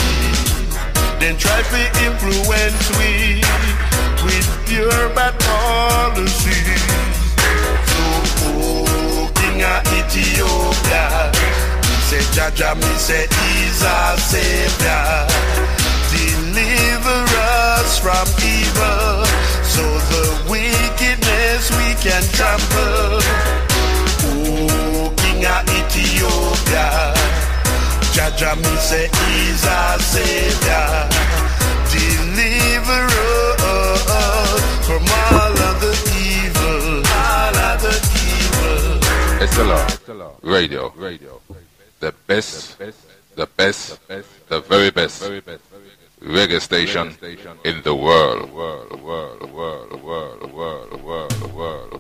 then try to influence we with pure bad policies. So, oh, King of Ethiopia, me say Jaja, me say he's our savior. Deliver us from evil, so the wickedness we can trample. Oh, King of Ethiopia, Jaja, me say he's our savior. Deliver us from all of the evil, all of the evil. S L R Radio, Radio, the best, the best, the very best reggae station in the world, world, world, world, world, world, world, world.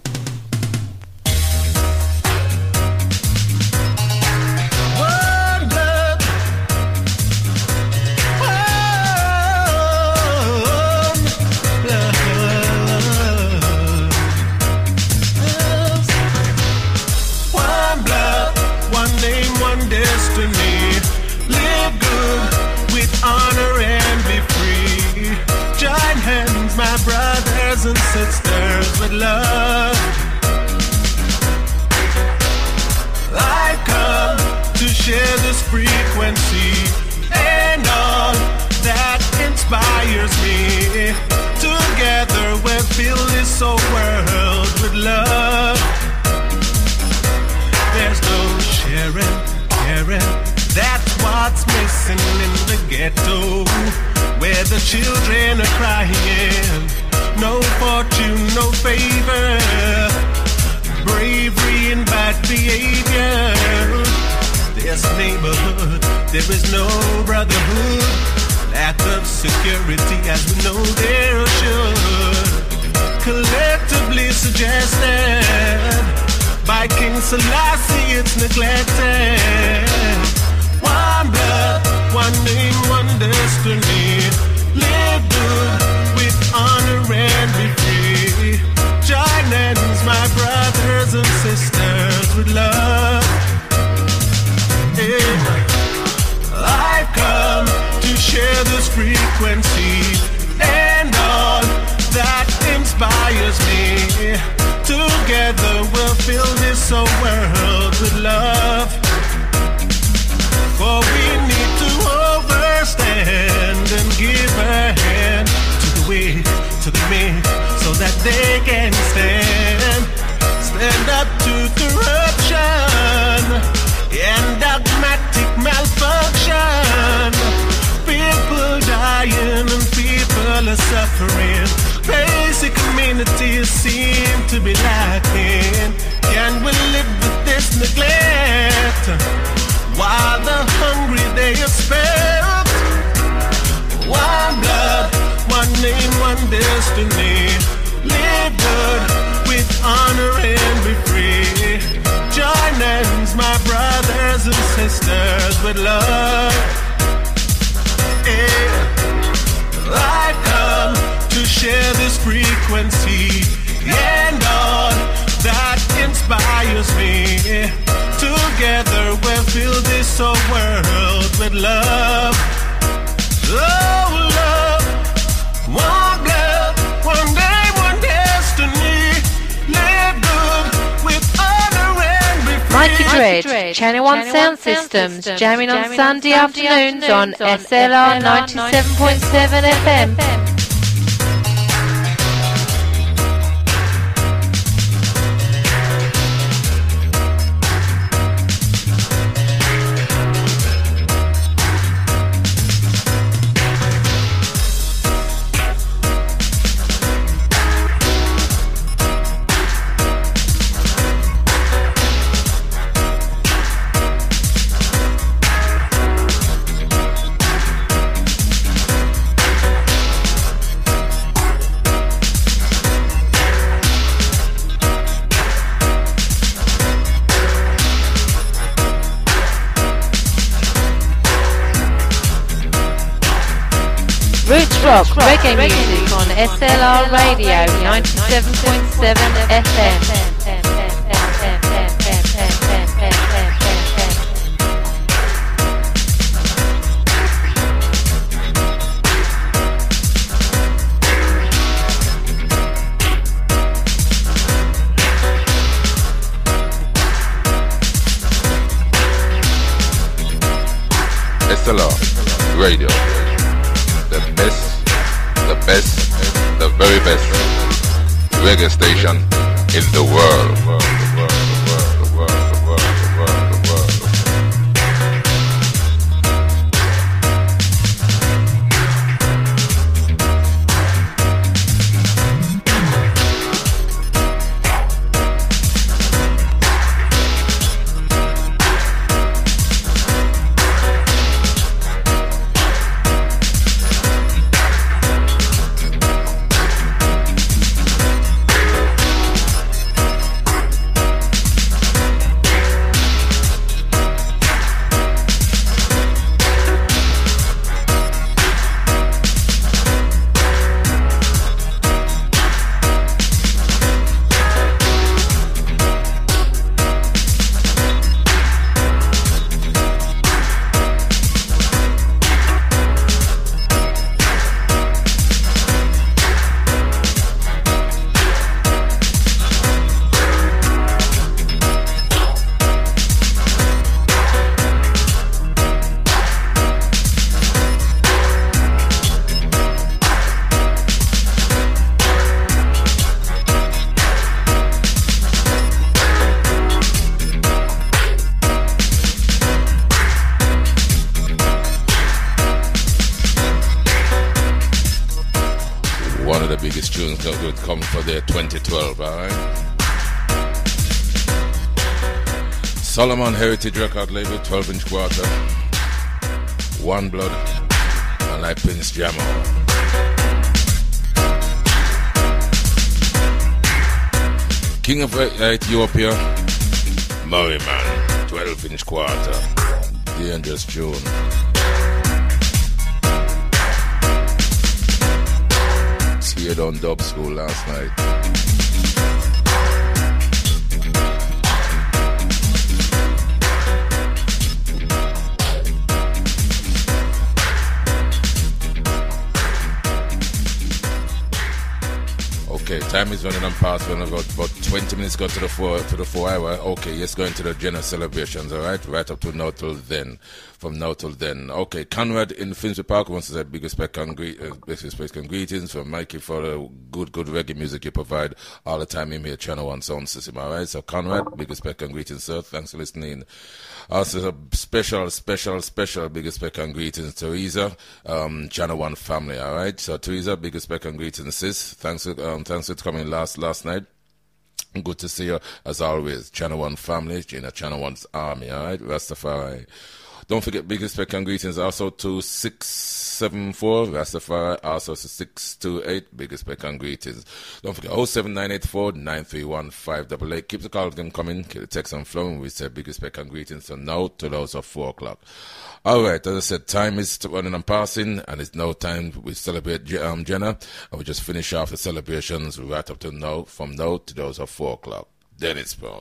Destiny, live good with honor and be free. Join hands, my brothers and sisters, with love. I come to share this frequency and all that inspires me. Together we'll fill this whole world with love. There's no sharing. That's what's missing in the ghetto, where the children are crying. No fortune, no favor, bravery and bad behavior. This neighborhood, there is no brotherhood. Lack of security as we know there should. Collectively suggested by King Selassie, it's neglected. One blood, one name, one destiny. Live good with honor and be free. Join hands, my brothers and sisters, with love. Yeah. I've come to share this frequency and all that inspires me. Together we'll fill this whole world with love. For we need to overstand and give a hand to the weak, to the meek, so that they can stand. Stand up to corruption and dogmatic malfunction. People dying and people are suffering. Basic amenities seem to be lacking. Can we live with this neglect while the hungry they expect? One blood, one name, one destiny. Live good with honor and be free. Join hands, my brothers and sisters, with love. Yeah. I come to share this frequency and all that inspires me. Together we'll fill this whole world with love. Oh, love. One blood, one day, one destiny. Live good with honor and be free. Mikey Dread, Channel One Sound Systems, jamming on Sunday afternoons on S L R ninety-seven point seven F M. Roots Rock, reggae music on S L R Radio ninety-seven point seven F M. S L R Radio. The best, the best, the very best reggae station in the world. Come for their twenty twelve, alright? Solomon Heritage Record Label, twelve inch quarter, One Blood, and like Prince Jamo. King of Ethiopia, Murray Man, twelve inch quarter, Dangerous Tune. See it on Dub School last night. Okay, time is running on past. We're about, about twenty minutes go to the four to the four hour. Okay, let's go into the Jenna celebrations, alright? Right up to now till then. From now till then. Okay, Conrad in Finsbury Park wants to say big respect and, gre- uh, big respect and greetings from Mikey for the good, good reggae music you provide all the time in here, Channel One Sound System, alright? So Conrad, big respect and greetings, sir. Thanks for listening. Also, a special, special, special big respect and greetings, Teresa, um, Channel One family, alright? So Teresa, big respect and greetings, sis. Thanks for, um, thanks for coming last, last night. Good to see you, as always. Channel One family, you know, Channel One's army, alright? Rastafari. Don't forget big respect and greetings also to six seven four Rastafari, also to six two eight, big respect and greetings. Don't forget oh seven nine eight four nine three one five eight eight. Keep the call them coming, keep the text on flowing. We say big respect and greetings from now to those of four o'clock. Alright, as I said, time is running and passing, and it's now time we celebrate um, Jenna, and we just finish off the celebrations right up to now, from now to those of four o'clock. Dennis Brown.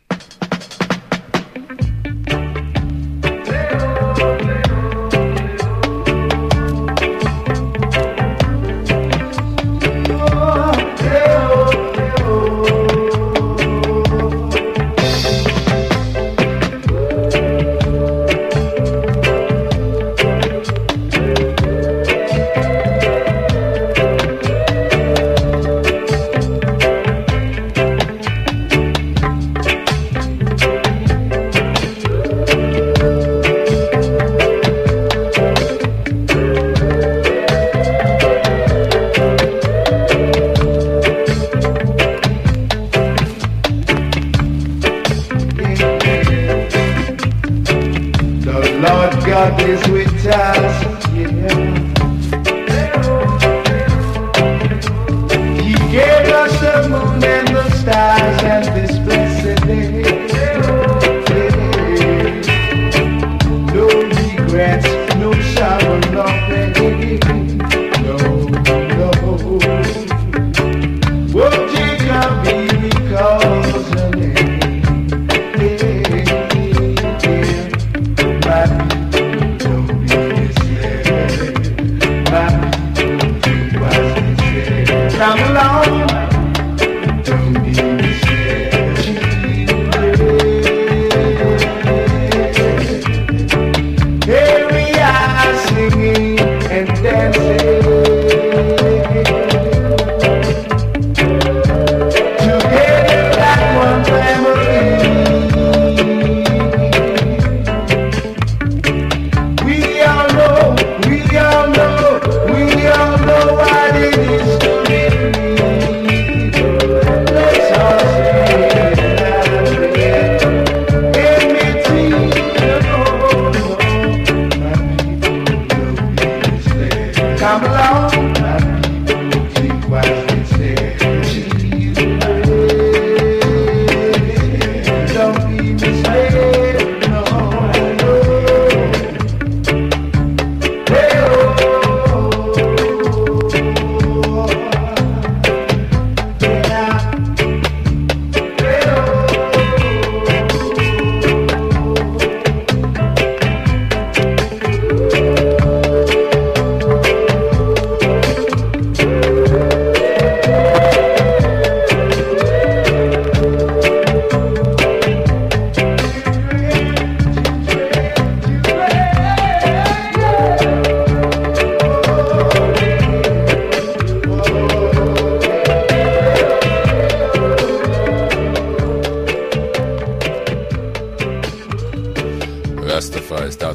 God is with us, yeah. He gave us the moon and the stars and this blessed day. Yeah. No regrets, no sorrow, nothing. No, no. Oh, Jacob, he calls her name. Come along, don't be scared. Here we are.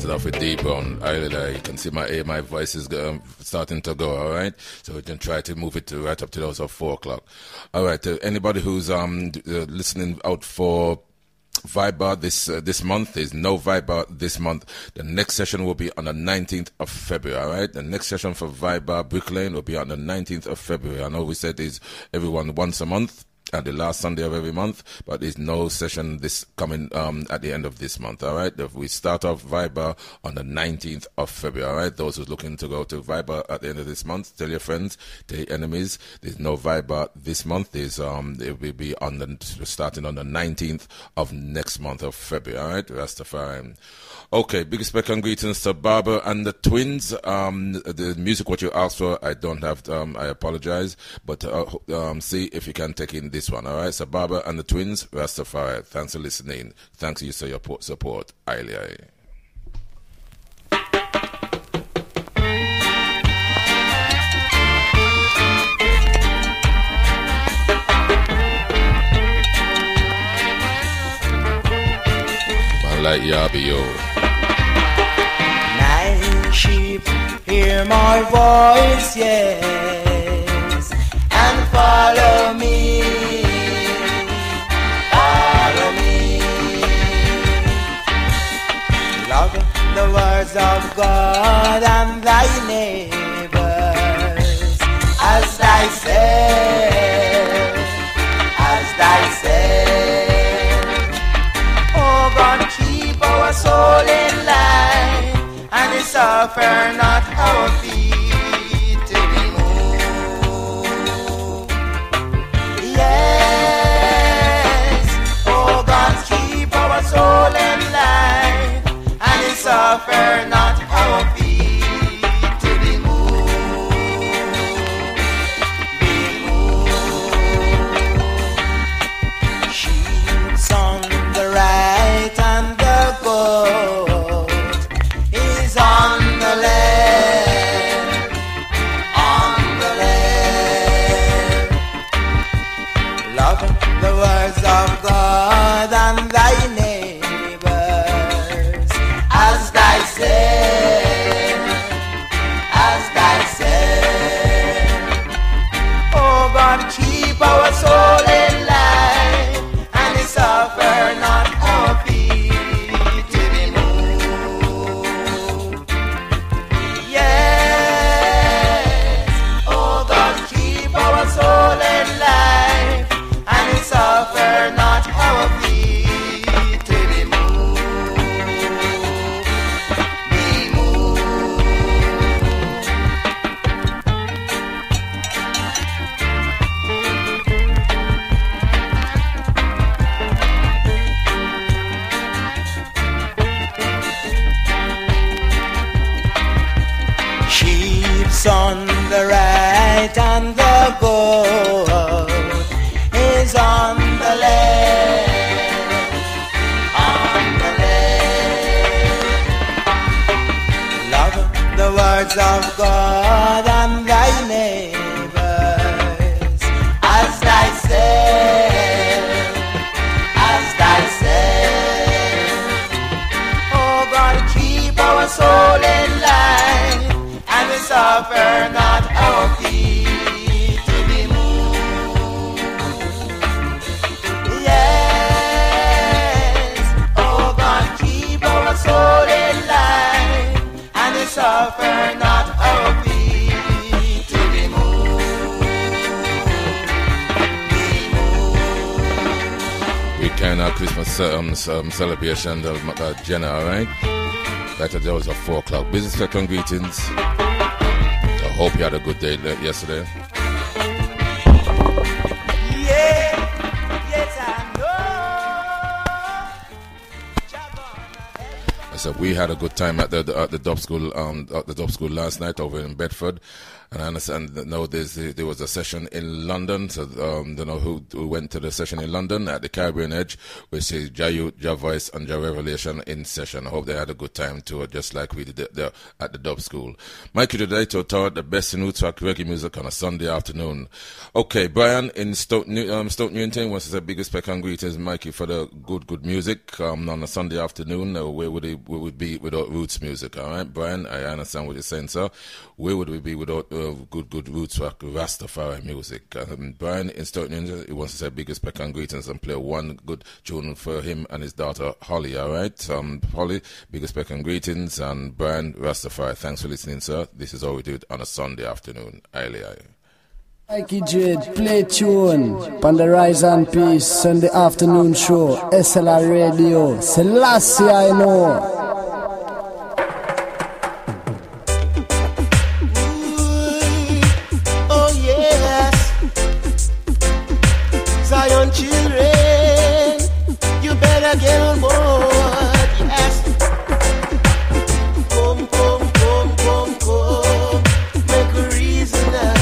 started off with D-Bone. I, uh, you can see my uh, my voice is um, starting to go, all right? So we can try to move it to right up to those of four o'clock. All right, uh, anybody who's um uh, listening out for Viber this uh, this month, there's no Viber this month. The next session will be on the nineteenth of February, all right? The next session for Viber Brick Lane will be on the nineteenth of February. I know we said there's everyone once a month, at the last Sunday of every month, but there's no session this coming um, at the end of this month, all right? We start off Viber on the nineteenth of February, all right? Those who's looking to go to Viber at the end of this month, tell your friends, tell your enemies, there's no Viber this month. There's um, it will be on the starting on the nineteenth of next month of February, all right? Rastafari. Okay, big respect and greetings to Barbara and the Twins. Um, the music what you asked for, I don't have. Um, I apologize, but uh, um, see if you can take in this one. All right, so Barbara and the Twins, Rastafari. Thanks for listening. Thanks to you for your support. Aye, aye. Like Yabio. Nine sheep, hear my voice, yes, and follow me, follow me. Love the words of God and thy neighbors as thyself, as thyself. Oh God, keep our soul in life, and it suffer not our feet to be moved. Yes, oh God, keep our soul in life, and it suffer not our feet to be moved. Be moved. Sheep's on the right and the goat is on the left, on the left. Love the words of God and thy neighbors as thyself, as thyself. Oh God, keep our soul in life, and it suffer not our feet to be moved. Yes, oh God, keep our soul in life, and it suffer not our feet to be moved. Be moved. Sheep's on the right and the goat is on the left, on the left. Love the words of God and thy neighbors as thyself, as thyself. Oh God, keep our soul in life, and we suffer not our feet to be moved. Yes, oh God, keep our soul in life, and we suffer not our feet to be moved. Be moved. We can uh, Christmas um, um, celebration of uh, Jenna, all right? Right at those of four o'clock. Business second greetings. I hope you had a good day yesterday. Yeah, yes I know. I said we had a good time at the at the Dub School um at the Dub School last night over in Bedford. And I understand that now there's, there was a session in London, so um, don't know who, who went to the session in London at the Caribbean Edge, which is Jah Youth, Jah Voice, and Jah Revelation in session. I hope they had a good time too, just like we did there at the Dub School. Mikey today to taught the best in Woodstock reggae music on a Sunday afternoon. Okay, Brian in Stoke, New, um, Stoke Newington wants to say big respect and greetings, Mikey, for the good, good music um, on a Sunday afternoon. Uh, where would it where would be without roots music? All right, Brian, I understand what you're saying, sir. Where would we be without uh, good, good roots rock Rastafari music? Um, Brian in Stoke Newington, he wants to say big respect and greetings and play one good tune for him and his daughter Holly. All right, um, Holly, big respect and greetings, and Brian Rastafari. Thanks for listening, sir. This is how we do it on a Sunday afternoon. Aye, aye. Mikey Dread, play tune on the Rise and Peace Sunday afternoon show, S L R Radio. Selassie, I know. Oh yes, Zion children, you better get on board. Yes, come, come, come, come, come, make a reason now.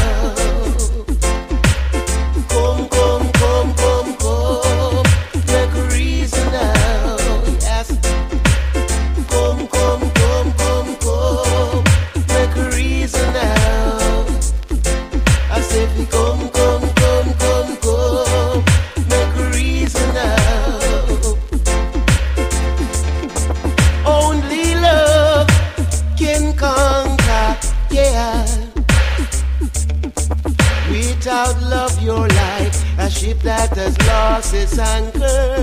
Without love, your life, a ship that has lost its anchor,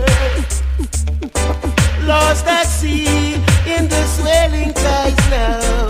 lost at sea in the swelling tides now,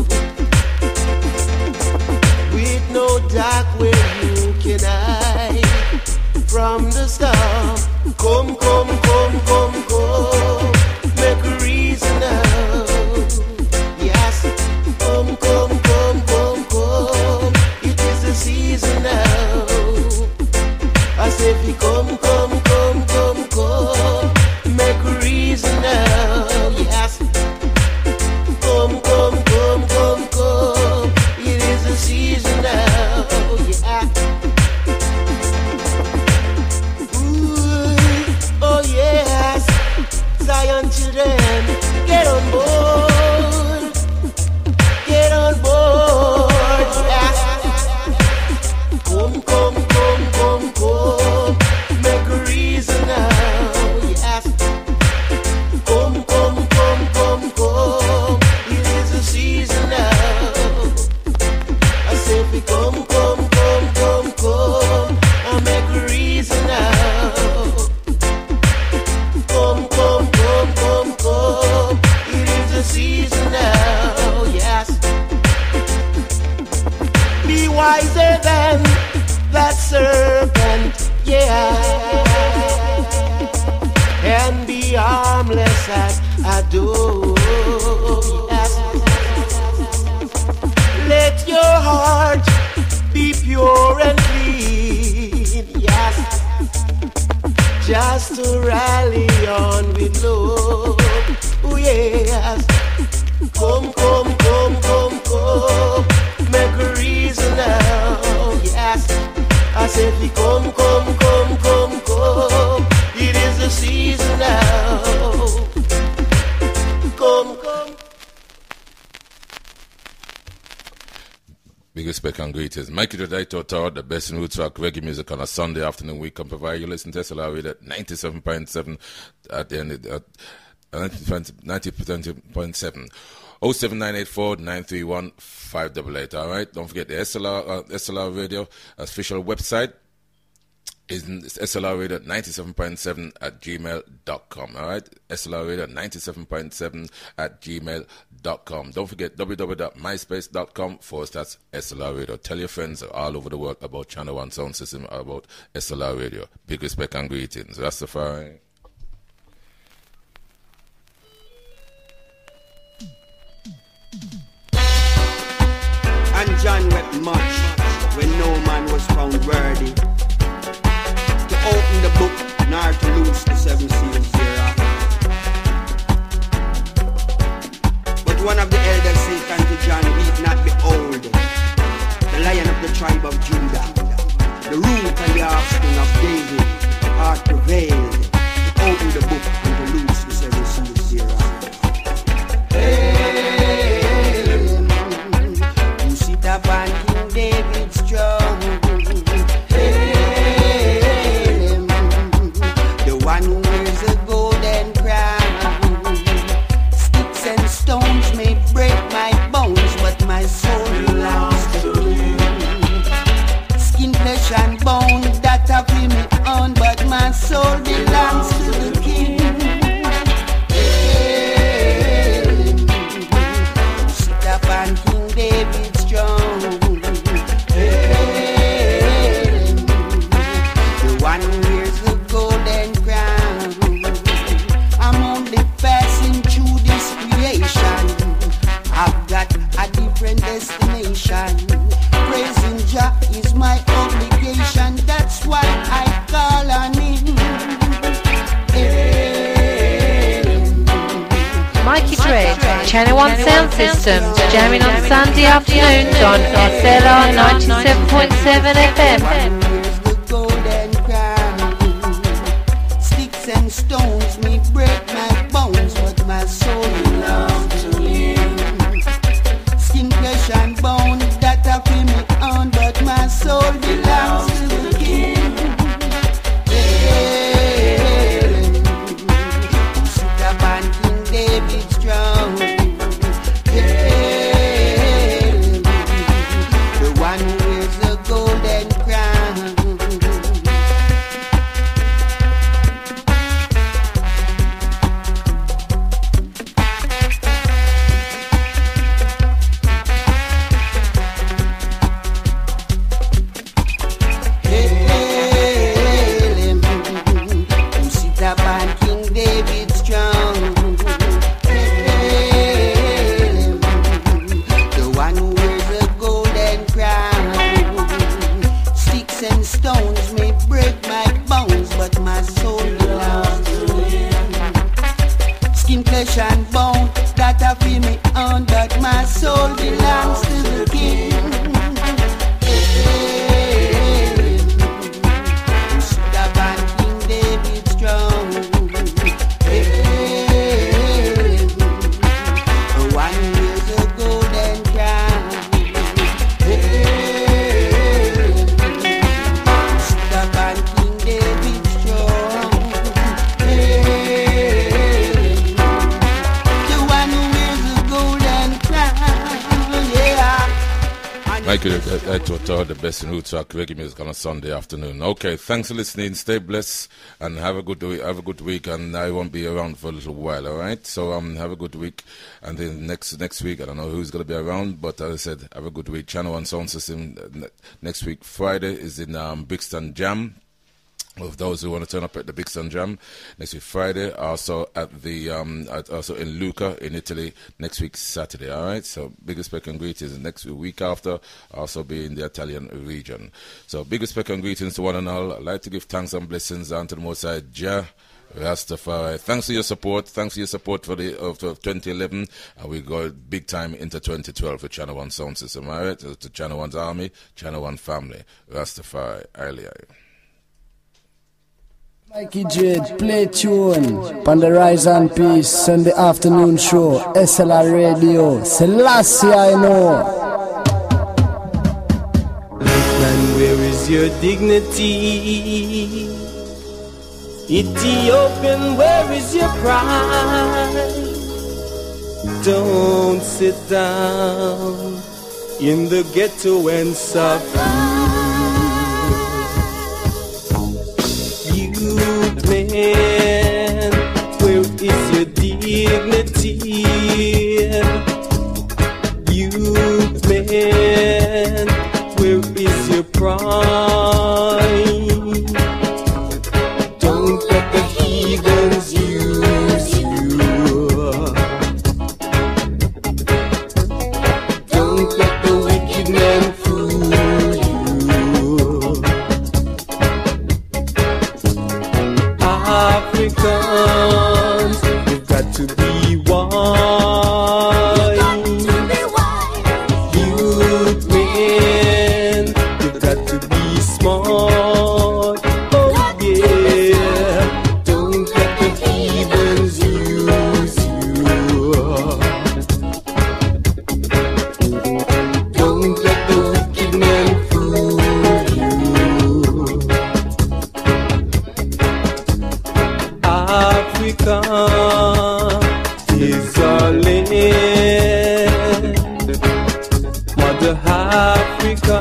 with no dock where you can hide from the storm. Come, come, come, come, come, make a reason now. Yes, come, come, come, come, come. Season now. I say if you come, come, come, come, come, make a reason now. Yes. Come, come, come, come, come. It is the season now. Yeah. Ooh, oh yes. Zion children, get on board. Get on board. Yes. Come, come, come, come, come, make a reason now, yes. Come, come, come, come, come, it is the season now. I say if we come, come, come, come, come, I make a reason now. Come, come, come, come, come, it is the season now, yes. Be wiser than that serpent, yeah, and be harmless as I do, yes. Let your heart be pure and clean, yes, just to rally on with love, oh yes. Come, come, come, come, come, make a reason now, yes. I said, we come, come, come, come, come. It is the season now. Come, come. Big respect and greetings. Mikey today to the best in roots rock reggae music on a Sunday afternoon. We can provide you listen to S L R Radio at ninety-seven point seven at the end of the ninety point seven. oh seven nine eight four nine three one five eight eight. All right. Don't forget the S L R uh, S L R Radio official website is S L R Radio ninety-seven point seven at gmail dot com. All right. S L R Radio ninety-seven point seven at gmail dot com. Don't forget w w w dot myspace dot com forward slash S L R Radio. Tell your friends all over the world about Channel One Sound System, about S L R Radio. Big respect and greetings. Rastafari. And John wept much when no man was found worthy to open the book, nor to loose the seven seals thereof. But one of the elders said unto John, weep not, behold, the root and the offspring of David, art prevailed. To open the book and to loose the seven seals thereof. Hail, who sit upon King David's throne. Hail, the one who wears a golden crown. Sticks and stones may break my bones, but my soul belongs to you. Skin, flesh and bone that I feel me on, but my soul belongs to the King. Hail, sit upon King David's throne. Hail, the one who wears the golden crown. I'm only passing through this creation. I've got a different destination. Praising Jah is my obligation. That's why I call on him. Mikey Dread, Channel one Sound Systems, jamming on Sunday afternoons on S L R ninety-seven point seven F M. The golden crown. Sticks and stones may break my bones, but my soul belongs to him. Skin, flesh and bone that I feel me on, but my soul belongs to the King. Hail, who sit upon King David's throne. Hail, the one who wears the golden crown. Hail him, who sit upon King David's throne. Hail him, the one who wears a golden crown. Sticks and stones may break my bones, but my soul belongs to him. Skin, flesh and bone that I feel me on, but my soul belongs to the King. Hail him, who sit upon King David's throne. Hail him, the one who wears a golden crown. Hail him, who sit upon King David's throne. Hail him, the one who wears a golden crown. Yeah. Mike, I, I thought uh, the best in roots rock reggae music on a Sunday afternoon. Okay, thanks for listening. Stay blessed and have a good week. Have a good week, and I won't be around for a little while. All right, so um, have a good week, and then next next week I don't know who's gonna be around, but as I said, have a good week. Channel One Sound System uh, ne- next week Friday is in um, Brixton Jam. Of those who want to turn up at the Brixton Jam next week Friday, also at the um, at, also in Lucca in Italy next week Saturday. All right, so big respect and greetings. Next week after, also be in the Italian region. So big respect and greetings to one and all. I'd like to give thanks and blessings unto the Most High Jah Rastafari. Thanks for your support. Thanks for your support for the of, of twenty eleven, and we go big time into twenty twelve with Channel One Sound System. All right, to, to Channel One's Army, Channel One Family, Rastafari. Earlier. Mikey Dread, play tune on the Rise and Peace Sunday afternoon show, S L R Radio, Selassie I know. And where is your dignity? Ethiopian, where is your pride? Don't sit down in the ghetto and suffer. Youth man, where is your dignity? Youth man, where is your pride? Don't let the heathens use you. Don't let the wicked man fool you. smart. Oh yeah. Don't let the heathens use you. Don't let the wicked men fool you. Africa is our land. Mother Africa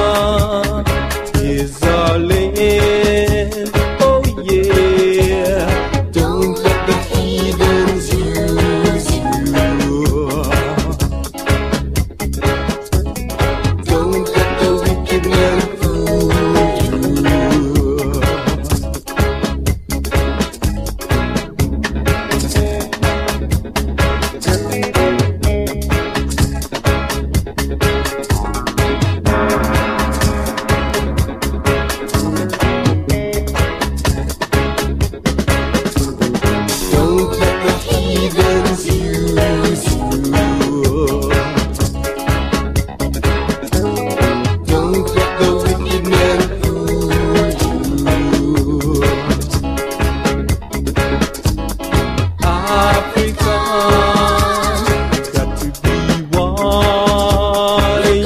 is our land. Oh yeah. Don't let the heathens use you. Don't let the wicked men fool Don't let the heathens use you. Don't let the wicked men fool you. Africa got to be wise.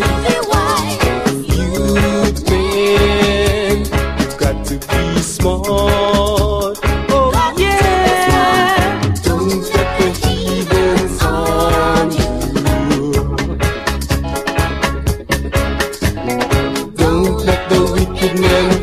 Youth men, you've got to be smart. Oh yeah. Don't let the heathens harm you. Don't let the wicked men